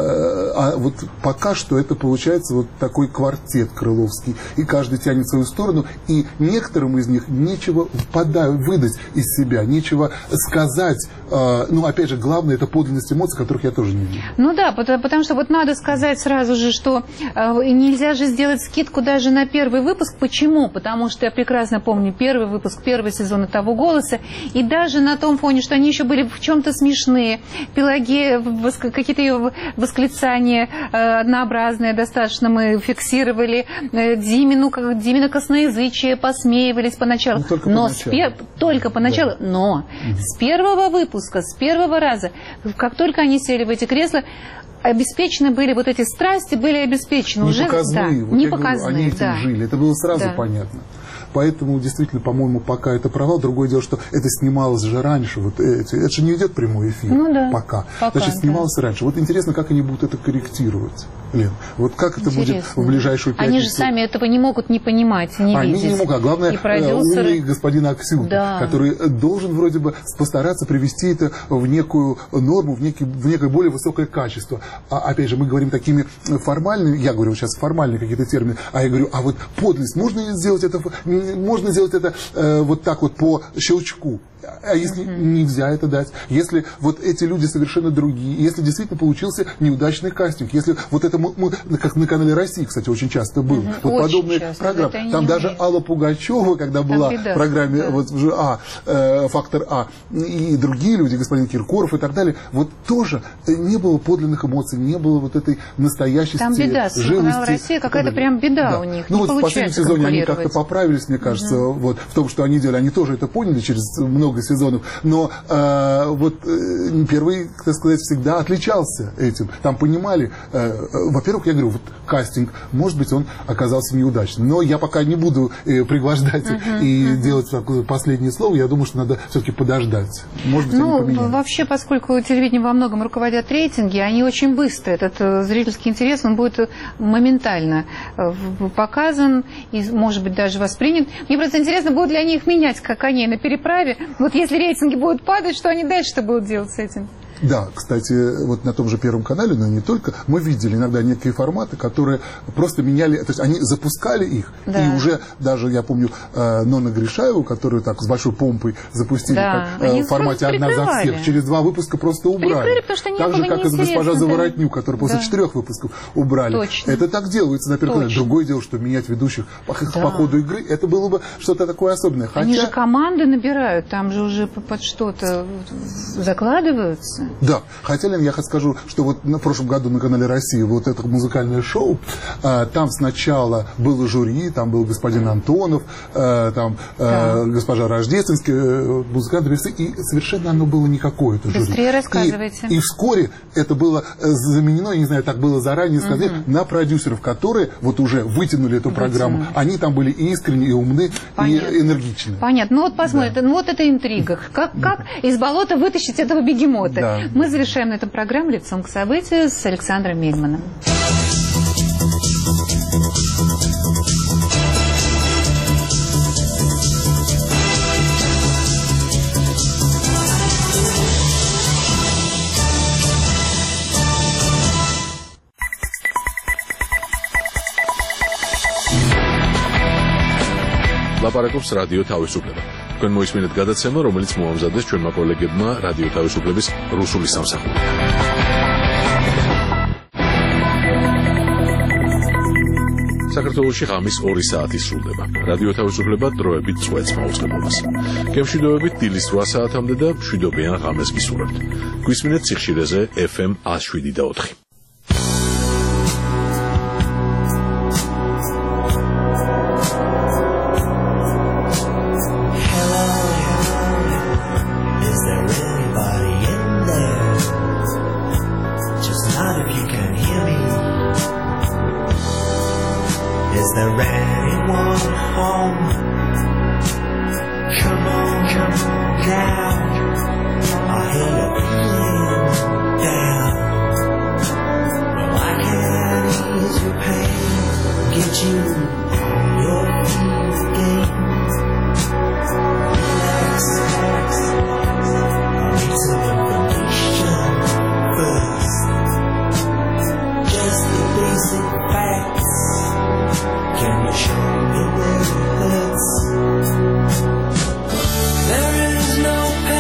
S3: а вот пока что это получается вот такой квартет крыловский. И каждый тянет в свою сторону. И некоторым из них нечего подать, выдать из себя, нечего сказать. Э, ну, опять же, главное — это подлинность эмоций, которых я тоже не вижу.
S2: Ну да, потому, потому что вот надо сказать сразу же, что нельзя же сделать скидку даже на первый выпуск. Почему? Потому что я прекрасно помню первый выпуск, первый сезон «Того голоса». И даже на том фоне, что они еще были в чем-то смешные. Пелагея, какие-то ее восклицания однообразные достаточно мы фиксировали. Димину, как Димина косноязычие, посмеивались поначалу.
S3: Ну, только
S2: но
S3: поначалу.
S2: С пер... Только поначалу. Да. Но угу. с первого выпуска, с первого раза, как только они сели в эти кресла, обеспечены были вот эти страсти, были обеспечены
S3: не
S2: уже.
S3: Показные,
S2: Да,
S3: вот
S2: не
S3: я
S2: показные,
S3: говорю, они этим
S2: да.
S3: жили. Это было сразу
S2: да.
S3: понятно. Поэтому, действительно, по-моему, пока это провал. Другое дело, что это снималось же раньше. Вот эти, это же не идет прямой эфир.
S2: Ну, да.
S3: Пока.
S2: пока.
S3: Значит, снималось да. раньше. Вот интересно, как они будут это корректировать, Лен. Вот как это
S2: интересно.
S3: будет в ближайшую пятницу.
S2: Они же сами этого не могут не понимать, не
S3: они
S2: видеть.
S3: Они не могут. А главное,
S2: и продюсеры...
S3: умный господин Аксюта,
S2: да.
S3: который должен вроде бы постараться привести это в некую норму, в, некий, в некое более высокое качество. А опять же, мы говорим такими формальными, я говорю сейчас формальные какие-то термины, а я говорю, а вот подлинность, можно сделать это, можно сделать это э, вот так вот по щелчку. А если uh-huh. нельзя это дать? Если вот эти люди совершенно другие, если действительно получился неудачный кастинг, если вот это мы, мы как на канале России, кстати, очень часто был, uh-huh. вот очень подобные часто, программы. Там даже Алла Пугачева, когда там была беда, в программе да. вот уже А, э, фактор А, и другие люди, господин Киркоров и так далее, вот тоже не было подлинных эмоций, не было вот этой настоящей
S2: там беда, с каналом России какая-то прям беда да. у них.
S3: Ну
S2: не
S3: вот в последнем сезоне они как-то поправились, мне кажется, uh-huh. вот в том, что они делали, они тоже это поняли через много сезонов, но э, вот э, первый, так сказать, всегда отличался этим. Там понимали, э, э, во-первых, я говорю, вот кастинг, может быть, он оказался неудачным, но я пока не буду э, пригвождать uh-huh, и uh-huh. делать такое последнее слово, я думаю, что надо все-таки подождать. Может быть,
S2: ну,
S3: они поменяют.
S2: Вообще, поскольку телевидение во многом руководят рейтинги, они очень быстро, этот э, зрительский интерес, он будет моментально э, показан и, может быть, даже воспринят. Мне просто интересно, будут ли они их менять, как коней на переправе. Вот если рейтинги будут падать, что они дальше-то будут делать с этим?
S3: Да, кстати, вот на том же Первом канале, но и не только, мы видели иногда некие форматы, которые просто меняли, то есть они запускали их, да. и уже даже, я помню, Нонна Гришаеву, которую так с большой помпой запустили, да. как в формате «Одна за всех», через два выпуска просто убрали.
S2: Прикрыли,
S3: так же, как и госпожа Заворотнюк, которую после
S2: да.
S3: четырех выпусков убрали.
S2: Точно.
S3: Это так делается на Первом канале. Другое дело, что менять ведущих по, да. по ходу игры, это было бы что-то такое особенное. Хотя...
S2: Они же команды набирают, там же уже под что-то закладываются.
S3: Да. Хотя, Лен, я скажу, что вот на прошлом году на канале Россия вот это музыкальное шоу, а, там сначала было жюри, там был господин Антонов, а, там а, госпожа Рождественская, музыканты, и совершенно оно было никакое, это жюри.
S2: Быстрее рассказывайте.
S3: И, и вскоре это было заменено, я не знаю, так было заранее сказать, угу. на продюсеров, которые вот уже вытянули эту программу. Вытянули. Они там были и искренне, и умны, Понятно. и энергичны.
S2: Понятно. Ну вот посмотрим, да. ну вот это интрига. Как, как из болота вытащить этого бегемота? Да. Мы завершаем на этом программу «Лицом к событию» с Александром Мельманом.
S1: ლაპარაკობს რადიო თავისუფლება. თქვენ მოისმინეთ გადაცემა, რომელიც მოამზადეს ჩვენმა კოლეგებმა რადიო თავისუფლების რუსული სამსახური. საქართველოში ღამის ორი საათი სრულდება. რადიო თავისუფლება დროებით წვეთს მაუწყებლობას. გემშვიდობებით დილის რვა საათამდე და მშვიდობიან ღამეს გისურვებთ. გვისმინეთ სიხშირეზე ეფ ემ one oh seven და four.
S17: There is no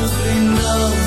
S17: Every now